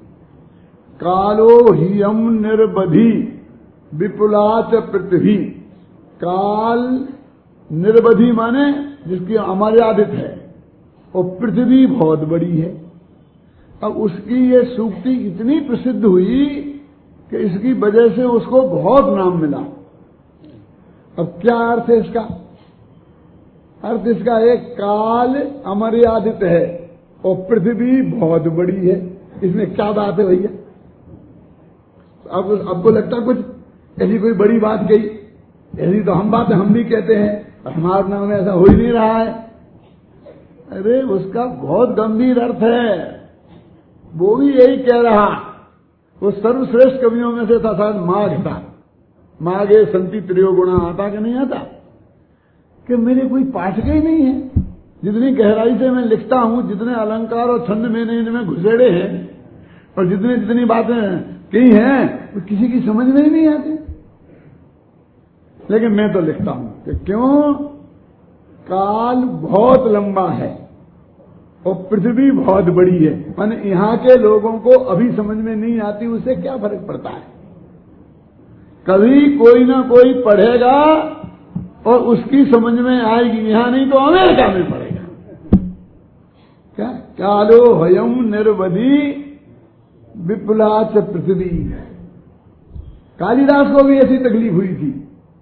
कालो हियम निर्बधी विपुला च पृथ्वी, काल निर्बधी माने जिसकी अमर्यादित है, और पृथ्वी बहुत बड़ी है। अब उसकी ये सूक्ति इतनी प्रसिद्ध हुई कि इसकी वजह से उसको बहुत नाम मिला। अब क्या अर्थ है इसका? अर्थ इसका है काल अमर्यादित है और पृथ्वी बहुत बड़ी है, इसमें क्या बात है भैया? अब आपको लगता कुछ ऐसी कोई बड़ी बात कही, ऐसी तो हम बातें हम भी कहते हैं, हमारे नाम में ऐसा हो ही नहीं रहा है। अरे उसका बहुत गंभीर अर्थ है, वो भी यही कह रहा, वो सर्वश्रेष्ठ कवियों में से था, शायद माघ था। माघे संति त्रयोगुणा आता कि नहीं आता, कि मेरे कोई पाठक ही नहीं है। जितनी गहराई से मैं लिखता हूं, जितने अलंकार और छंद मैंने इनमें घुसेड़े हैं और जितनी जितनी बातें कही हैं, वो किसी की समझ में ही नहीं आती। लेकिन मैं तो लिखता हूं कि क्यों, काल बहुत लंबा है और पृथ्वी बहुत बड़ी है। माने यहां के लोगों को अभी समझ में नहीं आती, उससे क्या फर्क पड़ता है। कभी कोई ना कोई पढ़ेगा और उसकी समझ में आएगी, यहां नहीं तो अमेरिका में पढ़ेगा। क्या कालो हयम निर्वधि विपुलाच पृथ्वी। कालिदास को भी ऐसी तकलीफ हुई थी।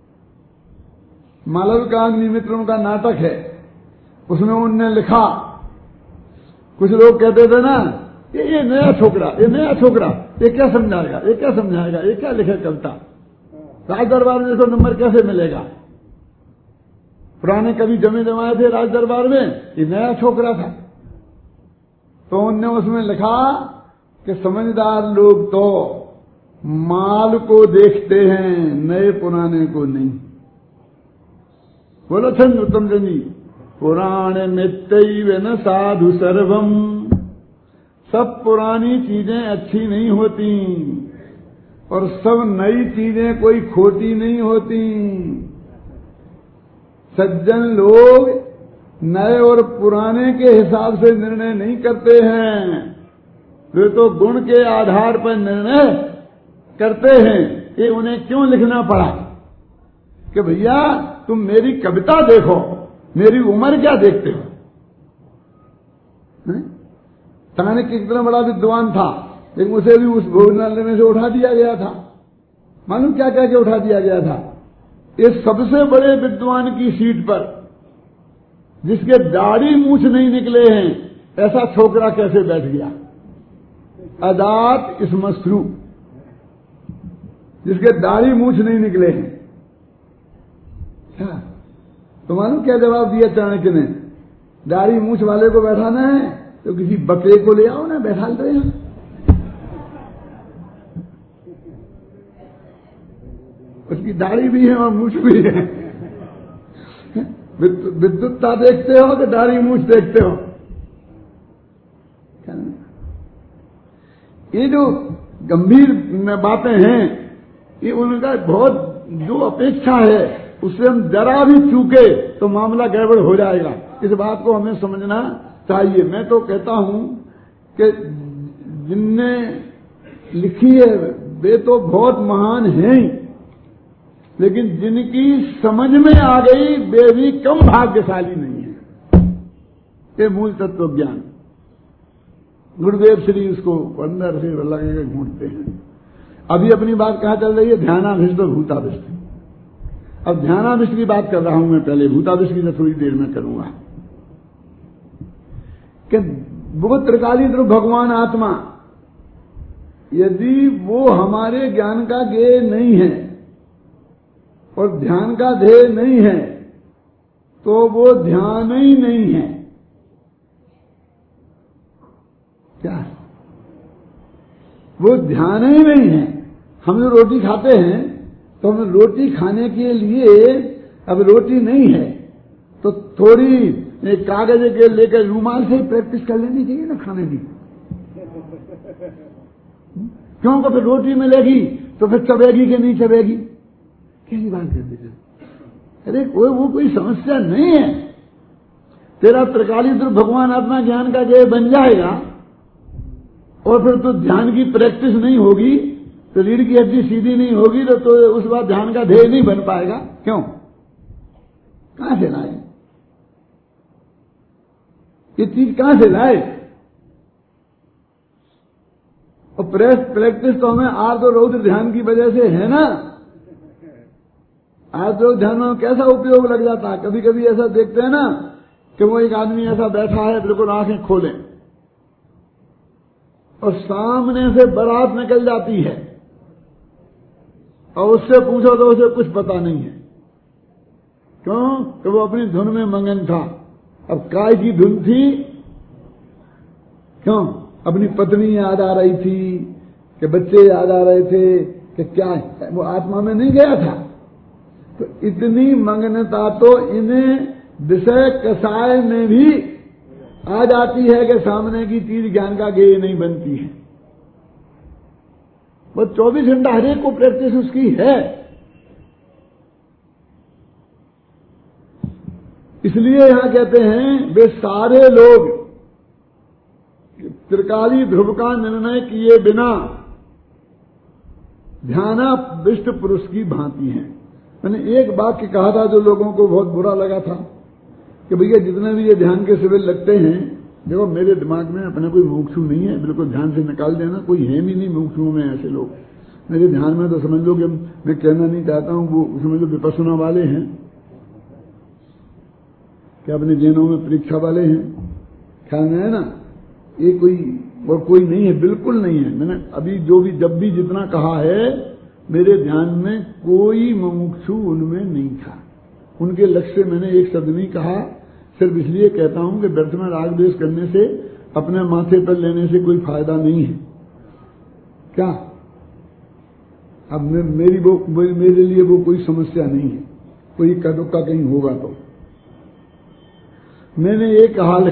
मालविकाग्नि मित्रों का नाटक है, उसमें उनने लिखा, कुछ लोग कहते थे ना, ये नया छोकरा, ये नया छोकरा, ये क्या समझाएगा, ये क्या समझाएगा, ये क्या लिखे कविता, राज दरबार में इसको नंबर कैसे मिलेगा। पुराने कवि जमे जमाए थे राज दरबार में, ये नया छोकरा था। तो उनने उसमें लिखा कि समझदार लोग तो माल को देखते हैं, नए पुराने को नहीं। बोलो छंद उत्तम चंद जी, पुराण मित्यैव न साधु सर्वम। सब पुरानी चीजें अच्छी नहीं होती और सब नई चीजें कोई खोटी नहीं होती। सज्जन लोग नए और पुराने के हिसाब से निर्णय नहीं करते हैं, वे तो गुण के आधार पर निर्णय करते हैं। ये उन्हें क्यों लिखना पड़ा कि भैया तुम मेरी कविता देखो, मेरी उम्र क्या देखते हो। ताने कितना बड़ा विद्वान था, लेकिन उसे भी उस भोजनालय में से उठा दिया गया था। मालूम क्या क्या उठा दिया गया था। इस सबसे बड़े विद्वान की सीट पर, जिसके दाढ़ी मूछ नहीं निकले हैं, ऐसा छोकरा कैसे बैठ गया। अदात इसमश्रु, जिसके दाढ़ी मूछ नहीं निकले हैं। तो मालूम क्या जवाब दिया चाणक्य ने, दाढ़ी मूछ वाले को बैठाना है तो किसी बकरे को ले आओ ना, बैठा दो यहां। उसकी दाढ़ी भी है और मूछ भी है। विद्युतता देखते हो कि दाढ़ी मूछ देखते हो। ये जो गंभीर बातें हैं, ये उनका बहुत जो अपेक्षा है, उससे हम जरा भी चूके तो मामला गड़बड़ हो जाएगा। इस बात को हमें समझना चाहिए। मैं तो कहता हूं कि जिनने लिखी है वे तो बहुत महान हैं, लेकिन जिनकी समझ में आ गई वे भी कम भाग्यशाली नहीं है। ये मूल तत्व ज्ञान गुरुदेव श्री उसको अंदर से लगे के घूमते हैं। अभी अपनी बात कहां चल रही है, ध्यानाभिष्ट और भूताभिष्ट। अब ध्यानाभिष्ट की बात कर रहा हूं मैं, पहले भूताभिष्ट की तो थोड़ी देर में करूंगा। कि वो त्रिकालीद्रुव भगवान आत्मा, यदि वो हमारे ज्ञान का ध्येय नहीं है और ध्यान का ध्येय नहीं है, तो वो ध्यान ही नहीं है। क्या है? वो ध्यान ही नहीं है। हम जो रोटी खाते हैं तो हम रोटी खाने के लिए, अब रोटी नहीं है तो थोड़ी एक कागज के लेकर रूमाल से प्रैक्टिस कर लेनी चाहिए ना खाने की। क्यों? तो फिर रोटी मिलेगी तो फिर चबेगी कि नहीं चबेगी। कैसी बात करते थे। अरे वो कोई समस्या नहीं है। तेरा त्रिकालीद्रुव भगवान आत्मा ज्ञान का ध्येय बन जाएगा और फिर तो ध्यान की प्रैक्टिस नहीं होगी तो रीढ़ की हड्डी सीधी नहीं होगी तो उस बात ध्यान का ध्येय नहीं बन पाएगा। क्यों? कहां से लाए ये चीज, कहां से लाए? और प्रैक्टिस तो हमें आर्द्र रौद्र ध्यान की वजह से है ना। आर्द्र रौद्र ध्यान में कैसा उपयोग लग जाता है। कभी कभी ऐसा देखते हैं ना कि वो एक आदमी ऐसा बैठा है, बिल्कुल आंखें खोले और सामने से बारात निकल जाती है और उससे पूछो तो उसे कुछ पता नहीं है। क्यों? कि वो अपनी धुन में मगन था। अब काय की धुन थी? क्यों? अपनी पत्नी याद आ रही थी कि बच्चे याद आ रहे थे कि क्या है, वो आत्मा में नहीं गया था। तो इतनी मग्नता तो इन्हें विषय कसाय में भी आ जाती है कि सामने की चीज ज्ञान का गेय नहीं बनती है। वो 24 घंटा हरेक को प्रैक्टिस उसकी है। इसलिए यहां कहते हैं वे सारे लोग त्रिकाली ध्रुव का निर्णय किए बिना ध्यानाविष्ट पुरुष की भांति हैं। मैंने एक वाक्य कहा था जो लोगों को बहुत बुरा लगा था कि भैया जितने भी ये ध्यान के शिविर लगते हैं, देखो मेरे दिमाग में अपने कोई मुमुक्षु नहीं है, बिल्कुल ध्यान से निकाल देना, कोई है भी नहीं मुमुक्षुओं में ऐसे लोग। मेरे ध्यान में तो समझ लो कि मैं कहना नहीं चाहता हूं, वो समझ लो विपश्यना वाले हैं, क्या अपने जैनों में परीक्षा वाले हैं, ख्याल में है ना, ये कोई और कोई नहीं है, बिल्कुल नहीं है। मैंने अभी जो भी जब भी जितना कहा है, मेरे ध्यान में कोई मुमुक्षु उनमें नहीं था। उनके लक्ष्य से मैंने एक शब्द नहीं कहा, सिर्फ इसलिए कहता हूं कि व्यर्थ में राग द्वेष करने से, अपने माथे पर लेने से कोई फायदा नहीं है। क्या अब मेरे लिए वो कोई समस्या नहीं है, कोई इक्का दुक्का कहीं होगा तो। मैंने ये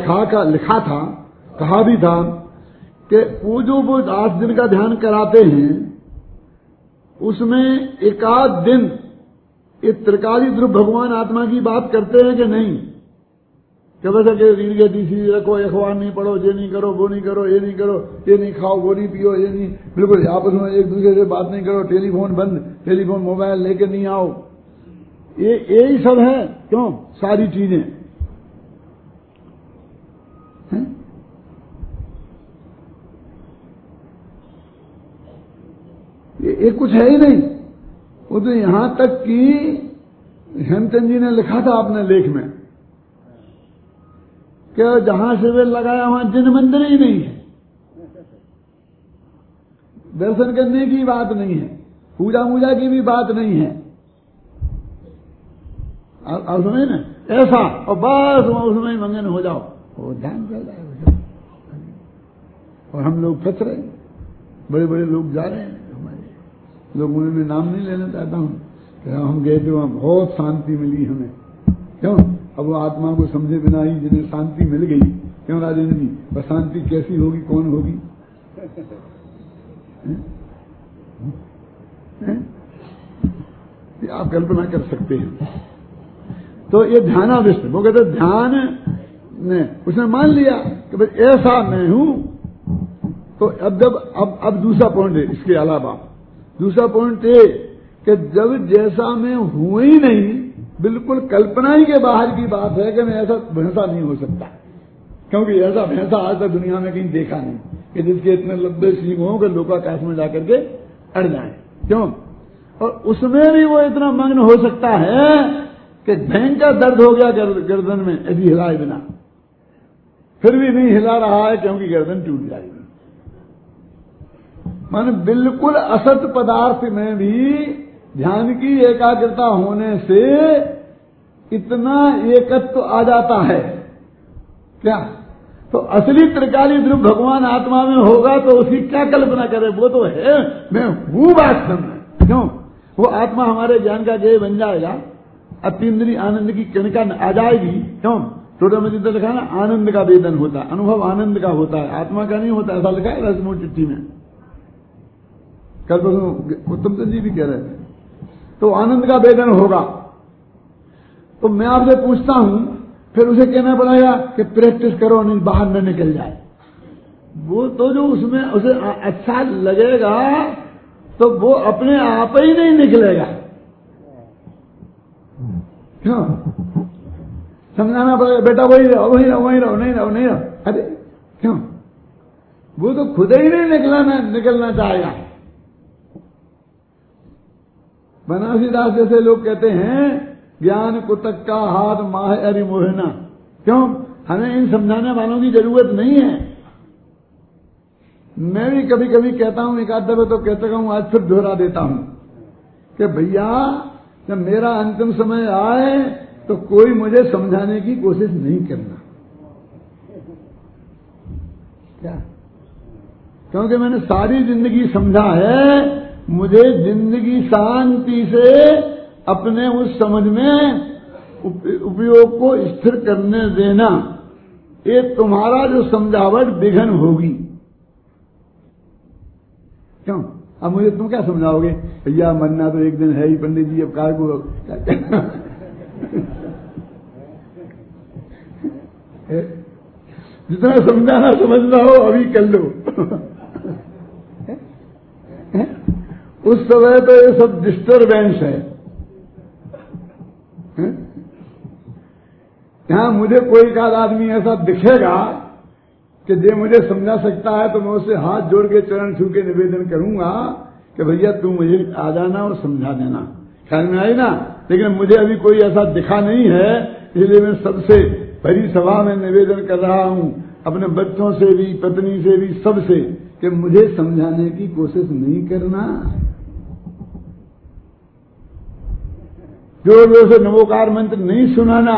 कहा भी था कि वो जो 8 दिन का ध्यान कराते हैं, उसमें एकाध दिन ये त्रिकाली ध्रुव भगवान आत्मा की बात करते हैं कि नहीं, कि बस रीढ़ के तीसरी रखो, अखबार नहीं पढ़ो, ये नहीं करो, वो नहीं करो, ये नहीं करो, ये नहीं खाओ, वो नहीं पियो, ये नहीं, बिल्कुल आपस में एक दूसरे से बात नहीं करो, टेलीफोन बंद, टेलीफोन मोबाइल लेके नहीं आओ, यही सब है। क्यों सारी चीजें हैं? ये कुछ है ही नहीं। वो तो यहां तक कि हेमचंद जी ने लिखा था अपने लेख में कि जहां शिविर लगाया वहां जिन मंदिर ही नहीं है, दर्शन करने की बात नहीं है, पूजा मूजा की भी बात नहीं है। आप समझे ना, ऐसा और बस उसमें ही मंगन हो जाओ, वो ध्यान चल जाएगा। और हम लोग फंस रहे हैं, बड़े बड़े लोग जा रहे हैं हमारे लोग, उन्हें मैं नाम नहीं लेना चाहता हूं कि हम गए थे, वहां बहुत शांति मिली हमें। क्यों? अब वो आत्मा को समझे बिना ही जिन्हें शांति मिल गई, क्यों राजेंद्र जी, वह शांति कैसी होगी, कौन होगी? आप कल्पना कर सकते हैं। तो ये ध्यानाविष्ट, वो कहते ध्यान ने उसने मान लिया कि भाई ऐसा मैं हूं। तो अब दूसरा पॉइंट है, इसके अलावा दूसरा पॉइंट ये कि जब जैसा मैं हूं ही नहीं, बिल्कुल कल्पना ही के बाहर की बात है कि मैं ऐसा भैंसा नहीं हो सकता, क्योंकि ऐसा भैंसा आज तक दुनिया में कहीं देखा नहीं कि जिसके इतने लंबे सींग हों कि लोकाकाश में जाकर के अड़ जाए। क्यों? और उसमें भी वो इतना मग्न हो सकता है कि भयंकर दर्द हो गया गर्दन में, ऐसी हिलाए बिना, फिर भी नहीं हिला रहा है क्योंकि गर्दन टूट जाएगी। माने बिल्कुल असत पदार्थ में भी ध्यान की एकाग्रता होने से इतना एकत्व आ जाता है। क्या? तो असली त्रिकाली ध्रुव भगवान आत्मा में होगा तो उसकी क्या कल्पना करे, वो तो है मैं हूं वास्तव में। क्यों? वो आत्मा हमारे ज्ञान का गेय बन जाएगा, अतीन्द्रिय आनंद की कणिका आ जाएगी। क्यों? छोटा में जितना लिखा ना, आनंद का वेदन होता है, अनुभव आनंद का होता है, आत्मा का नहीं होता, ऐसा लिखा है रसमोट चिट्ठी में। कल उत्तम चंद जी भी कह रहे थे। तो आनंद का वेदन होगा। तो मैं आपसे पूछता हूं, फिर उसे कहना पड़ेगा कि प्रैक्टिस करो, नहीं बाहर न निकल जाए। वो तो जो उसमें उसे अच्छा लगेगा तो वो अपने आप ही नहीं निकलेगा। क्यों? समझाना पड़ेगा, बेटा वही रहो, वही रहो, वही रहो, नहीं रहो, नहीं रहो। अरे क्यों? वो तो खुद ही नहीं निकलना चाहेगा। बनारसी दास जैसे लोग कहते हैं, ज्ञान कुतक का हाथ माह अरि मोहना। क्यों? हमें इन समझाने वालों की जरूरत नहीं है। मैं भी कभी कभी कहता हूं, एक आध दफे तो कहता हूं, आज फिर दोहरा देता हूं कि भैया जब मेरा अंतिम समय आए तो कोई मुझे समझाने की कोशिश नहीं करना। क्या? क्योंकि मैंने सारी जिंदगी समझा है, मुझे जिंदगी शांति से अपने उस समझ में उपयोग को स्थिर करने देना, ये तुम्हारा जो समझावट विघन होगी। क्यों? अब मुझे तुम क्या समझाओगे? भैया मरना तो एक दिन है ही पंडित जी, अब कार को जितना समझाना समझना हो अभी कर लो। उस समय तो ये सब डिस्टर्बेंस है। यहां मुझे कोई का आदमी ऐसा दिखेगा कि जो मुझे समझा सकता है तो मैं उसे हाथ जोड़ के चरण छू के निवेदन करूंगा कि भैया तू मुझे आ जाना और समझा देना। ख्याल में आई ना? लेकिन मुझे अभी कोई ऐसा दिखा नहीं है, इसलिए मैं सबसे भरी सभा में निवेदन कर रहा हूं, अपने बच्चों से भी, पत्नी से भी, सबसे, कि मुझे समझाने की कोशिश नहीं करना। जोर जोर से नमोकार मंत्र नहीं सुनाना।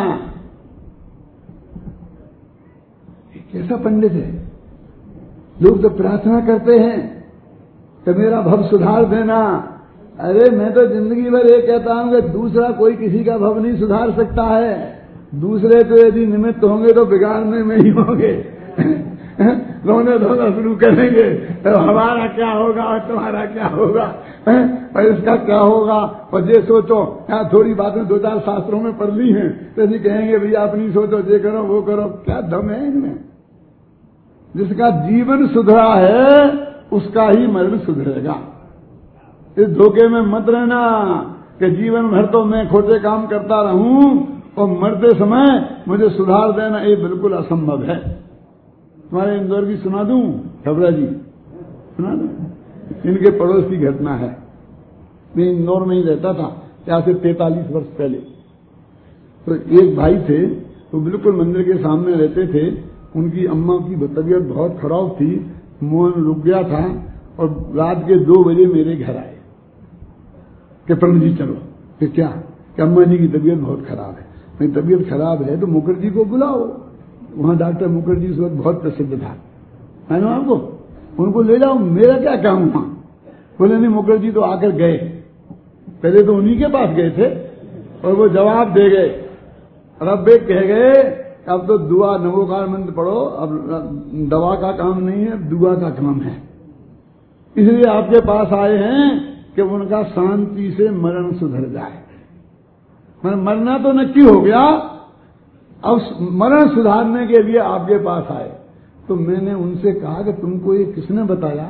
कैसा पंडित है? लोग तो प्रार्थना करते हैं कि मेरा भव सुधार देना। अरे मैं तो जिंदगी भर ये कहता हूं कि दूसरा कोई किसी का भव नहीं सुधार सकता है। दूसरे तो यदि निमित्त होंगे तो बिगाड़ने में ही होंगे। रोने धोना शुरू करेंगे तो हमारा क्या होगा और तुम्हारा क्या होगा और इसका क्या होगा। और ये सोचो, यहाँ थोड़ी बातें दो चार शास्त्रों में पढ़ ली हैं तो यदि कहेंगे भैया अपनी सोचो, ये करो वो करो, क्या दम है इनमें? जिसका जीवन सुधरा है उसका ही मरण सुधरेगा। इस धोखे में मत रहना कि जीवन भर तो मैं खोटे काम करता रहूं और मरते समय मुझे सुधार देना, ये बिल्कुल असंभव है। तुम्हारे इंदौर की सुना दूं? खबरा जी सुना दूं? इनके पड़ोस की घटना है। मैं इंदौर में ही रहता था यहाँ से 43 वर्ष पहले। तो एक भाई थे, वो बिल्कुल मंदिर के सामने रहते थे। उनकी अम्मा की तबीयत बहुत खराब थी, मोहन रुक गया था और रात के 2 बजे मेरे घर आए कि प्रभु जी चलो। कि क्या? कि अम्मा जी की तबीयत बहुत खराब है। मेरी तबीयत खराब है तो मुखर्जी को बुलाओ। वहां डॉक्टर मुखर्जी उस वक्त बहुत प्रसिद्ध था, है ना आपको? उनको ले जाओ, मेरा क्या काम वहां? बोले नहीं, मुखर्जी तो आकर गए। पहले तो उन्हीं के पास गए थे और वो जवाब दे गए। और अब वे कह गए अब तो दुआ नमोकार मंत्र पढ़ो, अब दवा का काम नहीं है, दुआ का काम है। इसलिए आपके पास आए हैं कि उनका शांति से मरण सुधर जाए। मरना तो नक्की हो गया, अब मरण सुधारने के लिए आपके पास आए। तो मैंने उनसे कहा कि तुमको ये किसने बताया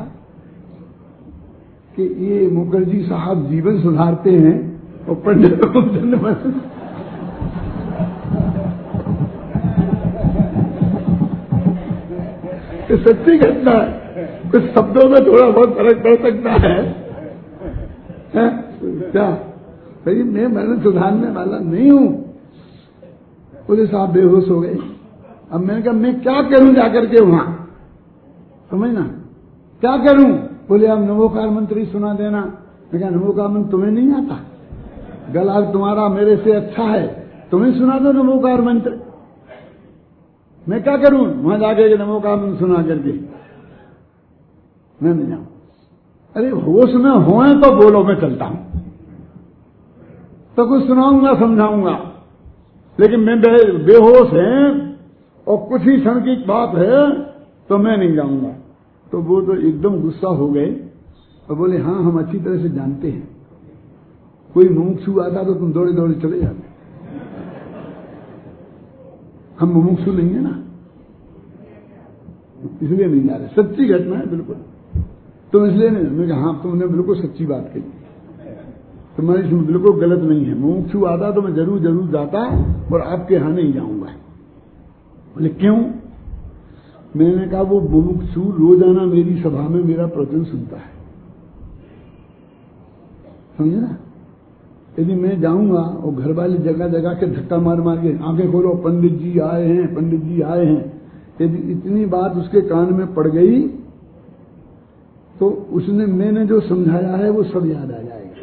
कि ये मुखर्जी साहब जीवन सुधारते हैं और पंडित को जन्म? सच्ची घटना है। कुछ शब्दों में थोड़ा बहुत फर्क पड़ सकता है क्या? भाई मैं मरण सुधारने वाला नहीं हूं। पुलिस साहब बेहोश हो गए। अब मैंने कहा मैं क्या करूं जाकर के वहां, समझना क्या करूं? बोले आप नमोकार मंत्र ही सुना देना। मैं कहा नमोकार मंत्र तुम्हें नहीं आता? गला तुम्हारा मेरे से अच्छा है, तुम्हें सुना दो नमोकार मंत्र। मैं क्या करूं वहां जाके नमोकार मंत्र सुना करके? मैं नहीं जाऊं। अरे होश में होए तो बोलो, मैं चलता हूं तो कुछ सुनाऊंगा समझाऊंगा। लेकिन मैं बेहोश है और कुछ ही क्षण की बात है तो मैं नहीं जाऊंगा। तो वो तो एकदम गुस्सा हो गए और बोले हाँ हम अच्छी तरह से जानते हैं, कोई मुमुक्षु आता तो तुम दौड़े दौड़े चले जाते, हम मुमुक्षु नहीं है ना, इसलिए नहीं जा रहे। सच्ची घटना है बिल्कुल। तुम इसलिए नहीं? मैं कहा हाँ तुमने बिल्कुल सच्ची बात कही, तुम्हारी इसमें बिल्कुल गलत नहीं है। मुमुक्षु आता तो मैं जरूर जरूर जाता और आपके यहां नहीं जाऊंगा। बोले क्यों? मैंने कहा वो मुमुक्षु रोजाना मेरी सभा में मेरा प्रवचन सुनता है, समझे ना? यदि मैं जाऊंगा और घर वाले जगह जगह के धक्का मार मार के आंखें खोलो पंडित जी आए हैं, पंडित जी आए हैं, यदि इतनी बात उसके कान में पड़ गई तो उसने मैंने जो समझाया है वो सब याद आ जाएगा।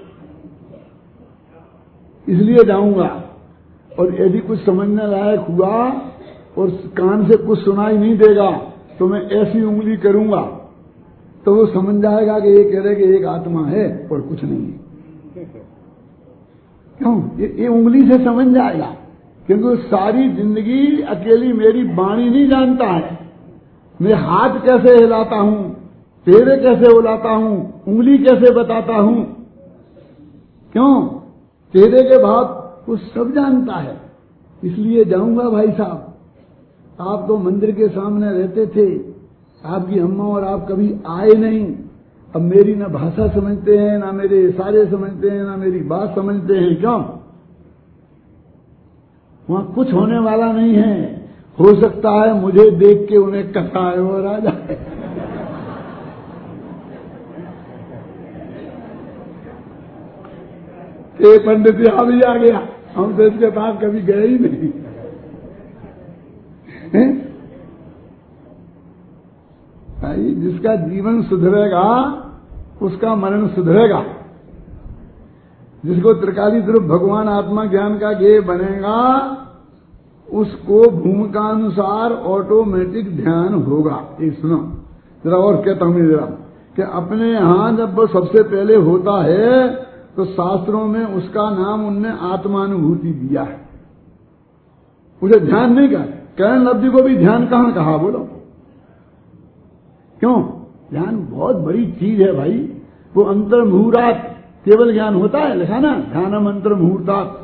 इसलिए जाऊंगा। और यदि कुछ समझने लायक हुआ और कान से कुछ सुनाई नहीं देगा तो मैं ऐसी उंगली करूंगा तो वो समझ जाएगा कि ये कह रहे कि एक आत्मा है और कुछ नहीं है। क्यों? ये उंगली से समझ जाएगा, क्योंकि सारी जिंदगी अकेली मेरी वाणी नहीं जानता है। मैं हाथ कैसे हिलाता हूं, पैर कैसे हिलाता हूं, उंगली कैसे बताता हूं, क्यों? चेहरे के भाव वो सब जानता है। इसलिए जाऊंगा भाई साहब, आप तो मंदिर के सामने रहते थे, आपकी अम्मा और आप कभी आए नहीं। अब मेरी ना भाषा समझते हैं, ना मेरे इशारे समझते हैं, ना मेरी बात समझते हैं। क्यों? वहां कुछ होने वाला नहीं है। हो सकता है मुझे देख के उन्हें कथा और आ जाए। ये पंडित यहां भी आ गया, हम तो इसके पास कभी गए ही नहीं। भाई जिसका जीवन सुधरेगा उसका मरण सुधरेगा। जिसको त्रिकाली स्वरूप भगवान आत्मा ज्ञान का ज्ञेय बनेगा उसको भूमिकानुसार ऑटोमेटिक ध्यान होगा। ये सुनो जरा, और कहता हूं जरा कि अपने यहां जब वो सबसे पहले होता है तो शास्त्रों में उसका नाम उनने आत्मानुभूति दिया है। उसे ध्यान नहीं कहा, करण लब्धि को भी ध्यान कहां कहा बोलो? क्यों? ध्यान बहुत बड़ी चीज है भाई। वो अंतर्मुहूर्तात् केवल ज्ञान होता है, लिखा ना, ध्यानम अंतर्मुहूर्तात्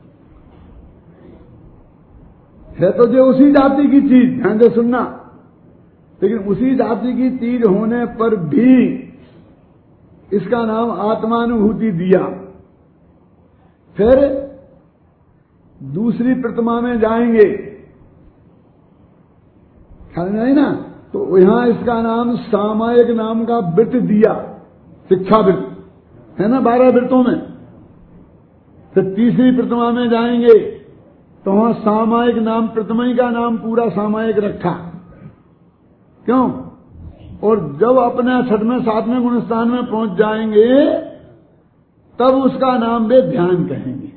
है तो जो उसी जाति की चीज, ध्यान से सुनना। लेकिन उसी जाति की चीज होने पर भी इसका नाम आत्मानुभूति दिया। फिर दूसरी प्रतिमा में जाएंगे, ख्याल में आई ना, तो यहां इसका नाम सामायिक नाम का वृत्त दिया, शिक्षा वृत्त है ना 12 वृत्तों में। फिर तीसरी प्रतिमा में जाएंगे तो वहां सामायिक नाम, प्रतिमा का नाम पूरा सामायिक रखा। क्यों? और जब अपने 6वें 7वें गुणस्थान में पहुंच जाएंगे तब उसका नाम वे ध्यान कहेंगे।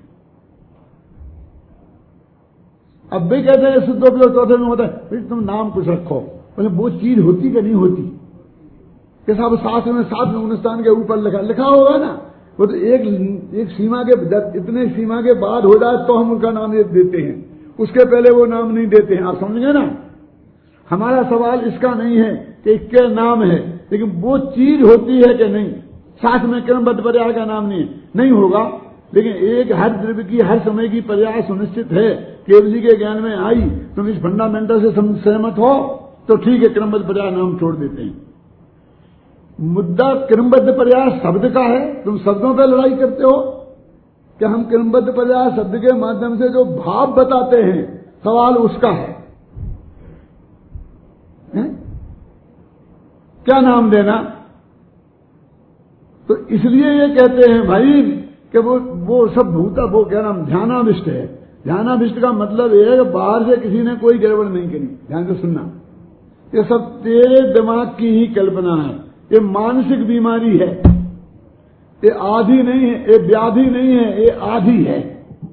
अब भी कहते हैं शुद्धोपयोग चौथे में होता है, फिर तुम नाम कुछ रखो। बोले वो चीज होती कि नहीं होती? कि साहब शास्त्र में 7वें गुणस्थान के ऊपर लिखा होगा ना। वो तो एक सीमा के, इतने सीमा के बाद हो जाए तो हम उनका नाम देते हैं, उसके पहले वो नाम नहीं देते हैं। आप समझ गए ना? हमारा सवाल इसका नहीं है कि क्या नाम है, लेकिन वो चीज होती है कि नहीं। शास्त्र में क्रमबद्ध पर्याय का नाम नहीं होगा, लेकिन एक हर द्रव्य की हर समय की पर्याय सुनिश्चित है। केवल जी के ज्ञान में आई, तुम इस फंडामेंटल से सहमत हो तो ठीक है, क्रमबद्ध पर्याय नाम छोड़ देते हैं। मुद्दा क्रमबद्ध पर्याय शब्द का है, तुम शब्दों पर लड़ाई करते हो कि हम क्रमबद्ध पर्याय शब्द के माध्यम से जो भाव बताते हैं, सवाल उसका है। क्या नाम देना? तो इसलिए ये कहते हैं भाई कि वो सब भूता, वो क्या नाम, ध्यानाविष्ट है। ध्यानाविष्ट का मतलब यह है कि बाहर से किसी ने कोई गड़बड़ नहीं करी। ध्यान से सुनना, ये सब तेरे दिमाग की ही कल्पना है। ये मानसिक बीमारी है, ये आधि नहीं है, ये व्याधि नहीं है, ये आधि है।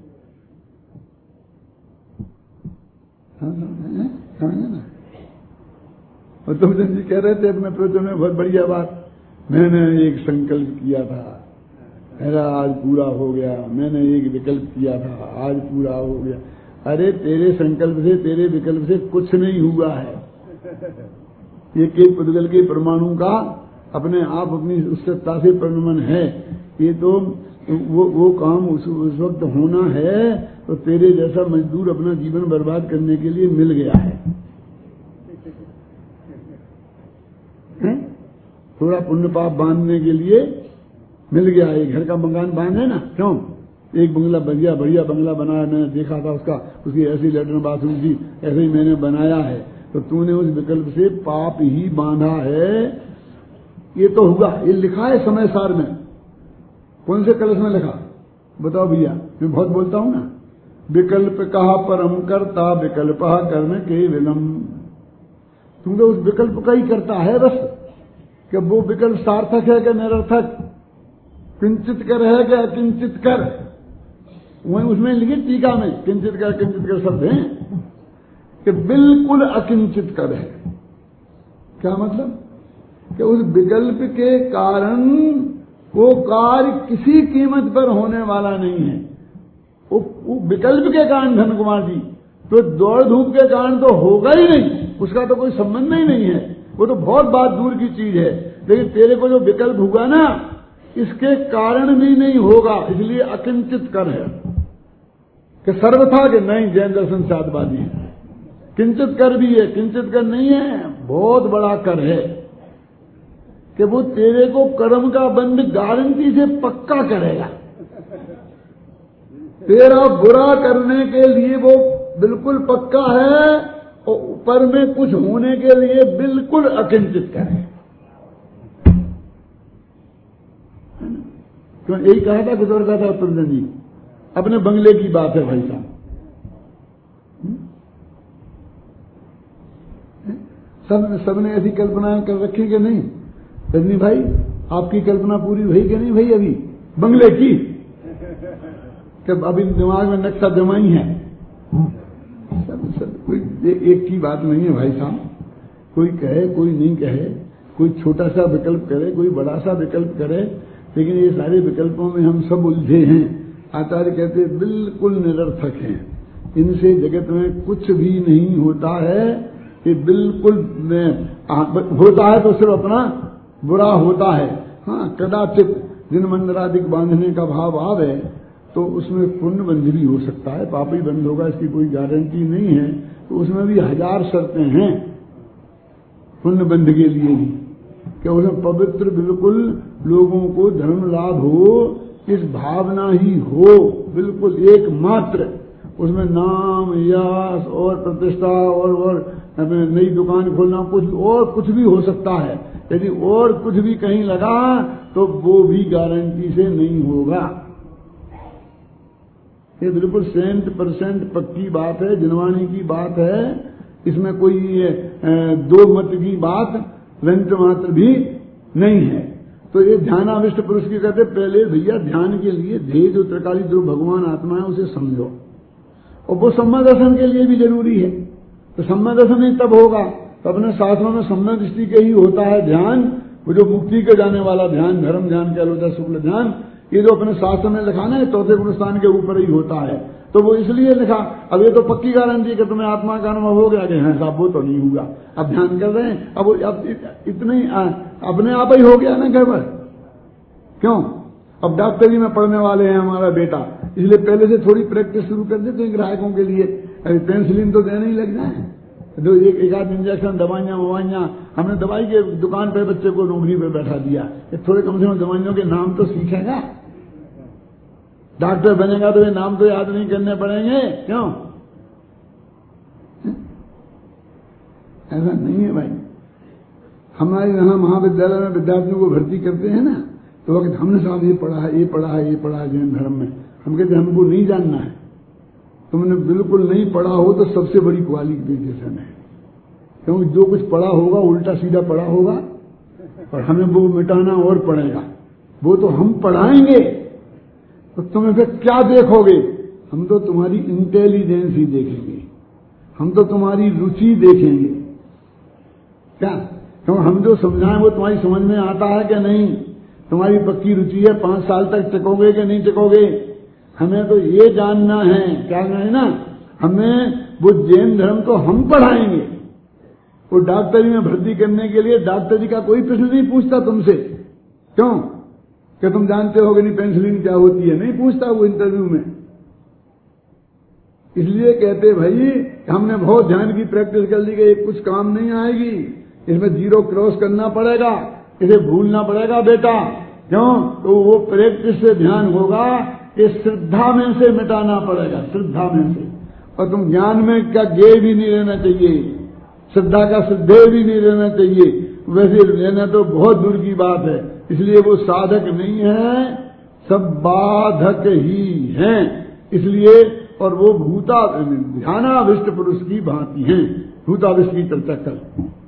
समझे ना? और तुम जी कह रहे थे अपने प्रवचन में बहुत बढ़िया बात, मैंने एक संकल्प किया था, मेरा आज पूरा हो गया। मैंने एक विकल्प किया था, आज पूरा हो गया। अरे तेरे संकल्प से, तेरे विकल्प से कुछ नहीं हुआ है। एक एक पुद्गल के परमाणु का अपने आप अपनी उस सत्ता से परिणमन है। ये तो वो काम उस वक्त होना है तो तेरे जैसा मजदूर अपना जीवन बर्बाद करने के लिए मिल गया है। थोड़ा पुण्य पाप बांधने के लिए मिल गया है। घर का मकान बांधे ना, क्यों? एक बंगला बढ़िया बंगला बनाया, मैंने देखा था उसकी ऐसी लेटरिन बाथरूम थी, ऐसे ही मैंने बनाया है। तो तूने उस विकल्प से पाप ही बांधा है। ये तो हुआ, ये लिखा है समय सार में। कौन से कलश में लिखा बताओ भैया? मैं बहुत बोलता हूं ना। विकल्प कहा परम करता, विकल्प कर्म के विलंब। तुम तो उस विकल्प का ही करता है बस, कि वो विकल्प सार्थक है कि निरर्थक, किंचित कर है कि अकिंचित कर। वहीं उसमें लिखी टीका में किंचित कर शब्द है कि बिल्कुल अकिंचित कर है। क्या मतलब? कि उस विकल्प के कारण वो कार्य किसी कीमत पर होने वाला नहीं है। वो विकल्प के कारण धन कुमार जी, तो दौड़ धूप के कारण तो होगा ही नहीं, उसका तो कोई संबंध ही नहीं है, वो तो बहुत बात दूर की चीज है। लेकिन तेरे को जो विकल्प हुआ ना, इसके कारण भी नहीं होगा, इसलिए अकिंचित कर है कि सर्वथा के नहीं। जैन दर्शन साधवादी है, किंचित कर भी है, किंचित कर नहीं है, बहुत बड़ा कर है कि वो तेरे को कर्म का बंध गारंटी से पक्का करेगा। तेरा बुरा करने के लिए वो बिल्कुल पक्का है और ऊपर में कुछ होने के लिए बिल्कुल अकिंचित करे। क्यों यही कहा था, कुछ और कहा था उत्तरजन जी, अपने बंगले की बात है भाई साहब। सबने ऐसी कल्पनाएं कर रखी कि नहीं? रजनी भाई, आपकी कल्पना पूरी हुई कि नहीं भाई? अभी बंगले की कि अभी दिमाग में नक्शा जमाई है। सब कोई एक की बात नहीं है भाई साहब। कोई कहे, कोई नहीं कहे, कोई छोटा सा विकल्प करे, कोई बड़ा सा विकल्प करे, लेकिन ये सारे विकल्पों में हम सब उलझे हैं। आचार्य कहते बिल्कुल निरर्थक हैं, इनसे जगत में कुछ भी नहीं होता है। ये बिल्कुल होता है तो सिर्फ अपना बुरा होता है। हाँ, कदाचित दिन मंदिरादिक बांधने का भाव आवे तो उसमें पुण्य बंध भी हो सकता है, पाप ही बंद होगा, इसकी कोई गारंटी नहीं है। तो उसमें भी 1000 शर्तें हैं पुण्य बंध के लिए भी, कि उसमें पवित्र बिल्कुल लोगों को धर्म लाभ हो, इस भावना ही हो, बिल्कुल एकमात्र। उसमें नाम, यश और प्रतिष्ठा और नई दुकान खोलना, कुछ और कुछ भी हो सकता है। यदि और कुछ भी कहीं लगा तो वो भी गारंटी से नहीं होगा। ये बिल्कुल 100% पक्की बात है, जनवाणी की बात है। इसमें कोई दो मत की बात रंच मात्र भी नहीं है। तो ये ध्यानाविष्ट पुरुष की कहते पहले भैया ध्यान के लिए ध्येय जो त्रिकाली जो भगवान आत्मा है उसे समझो, और वो सम्यक दर्शन के लिए भी जरूरी है। तो सम्यक दर्शन ही तब होगा, तो अपने शास्त्रों में सम्यक दृष्टि के ही होता है ध्यान, वो जो मुक्ति के जाने वाला ध्यान, धर्म ध्यान कह लो चाहे शुक्ल ध्यान, ये जो अपने शास्त्र में लिखा ना चौथे गुणस्थान के ऊपर ही होता है। तो वो इसलिए लिखा। अब ये तो पक्की गारंटी कि तुम्हें आत्मा का अनुभव हो गया कि हाँ साहब वो तो नहीं हुआ, अब ध्यान कर रहे हैं, अब इतने अपने आप ही हो गया ना घर पर। क्यों? अब डॉक्टरी में पढ़ने वाले हैं हमारा बेटा, इसलिए पहले से थोड़ी प्रैक्टिस शुरू कर देते हैं ग्राहकों के लिए। अरे पेंसिलिन तो देने ही लग जाए, जो एक आध इंजेक्शन, दवाइयां हमने दवाई के दुकान पे बच्चे को नौकरी पे बैठा दिया, थोड़े कम से कम दवाइयों के नाम तो सीखेगा। डॉक्टर बनेगा तो ये नाम तो याद नहीं करने पड़ेंगे। क्यों? ऐसा नहीं है भाई। हमारे यहाँ महाविद्यालय में विद्यार्थियों को भर्ती करते हैं ना, तो वक्त हमने साहब ये पढ़ा है, ये पढ़ा है, ये पढ़ा है जैन धर्म में। हम कहते हमको नहीं जानना है। तुमने बिल्कुल नहीं पढ़ा हो तो सबसे बड़ी क्वालिफिकेशन है, क्योंकि जो कुछ पढ़ा होगा उल्टा सीधा पढ़ा होगा, और हमें वो मिटाना और पड़ेगा। वो तो हम पढ़ाएंगे, तो तुम्हें फिर क्या देखोगे? हम तो तुम्हारी इंटेलिजेंस ही देखेंगे, हम तो तुम्हारी रुचि देखेंगे। क्या? क्यों हम जो समझाएं वो तुम्हारी समझ में आता है कि नहीं? तुम्हारी पक्की रुचि है, 5 साल तक टिकोगे कि नहीं टिकोगे? हमें तो ये जानना है, क्या है ना, हमें वो जैन धर्म तो हम पढ़ाएंगे। वो डॉक्टरी में भर्ती करने के लिए डॉक्टरी का कोई प्रश्न नहीं पूछता तुमसे। क्यों? कि तुम जानते हो कि नहीं पेंसिलिन क्या होती है, नहीं पूछता वो इंटरव्यू में। इसलिए कहते भाई हमने बहुत ध्यान की प्रैक्टिस कर ली कि ये कुछ काम नहीं आएगी, इसमें 0 क्रॉस करना पड़ेगा, इसे भूलना पड़ेगा बेटा। क्यों? तो वो प्रैक्टिस से ध्यान होगा, ये श्रद्धा में से मिटाना पड़ेगा, श्रद्धा में से। और तुम ज्ञान में क्या गे भी नहीं रहना चाहिए, श्रद्धा का श्रद्धेय भी नहीं रहना चाहिए, वैसे रहना तो बहुत दूर की बात है। इसलिए वो साधक नहीं है, सब बाधक ही हैं। इसलिए और वो ध्यानाविष्ट पुरुष की भांति हैं। भूताविष्ट की चर्चा कर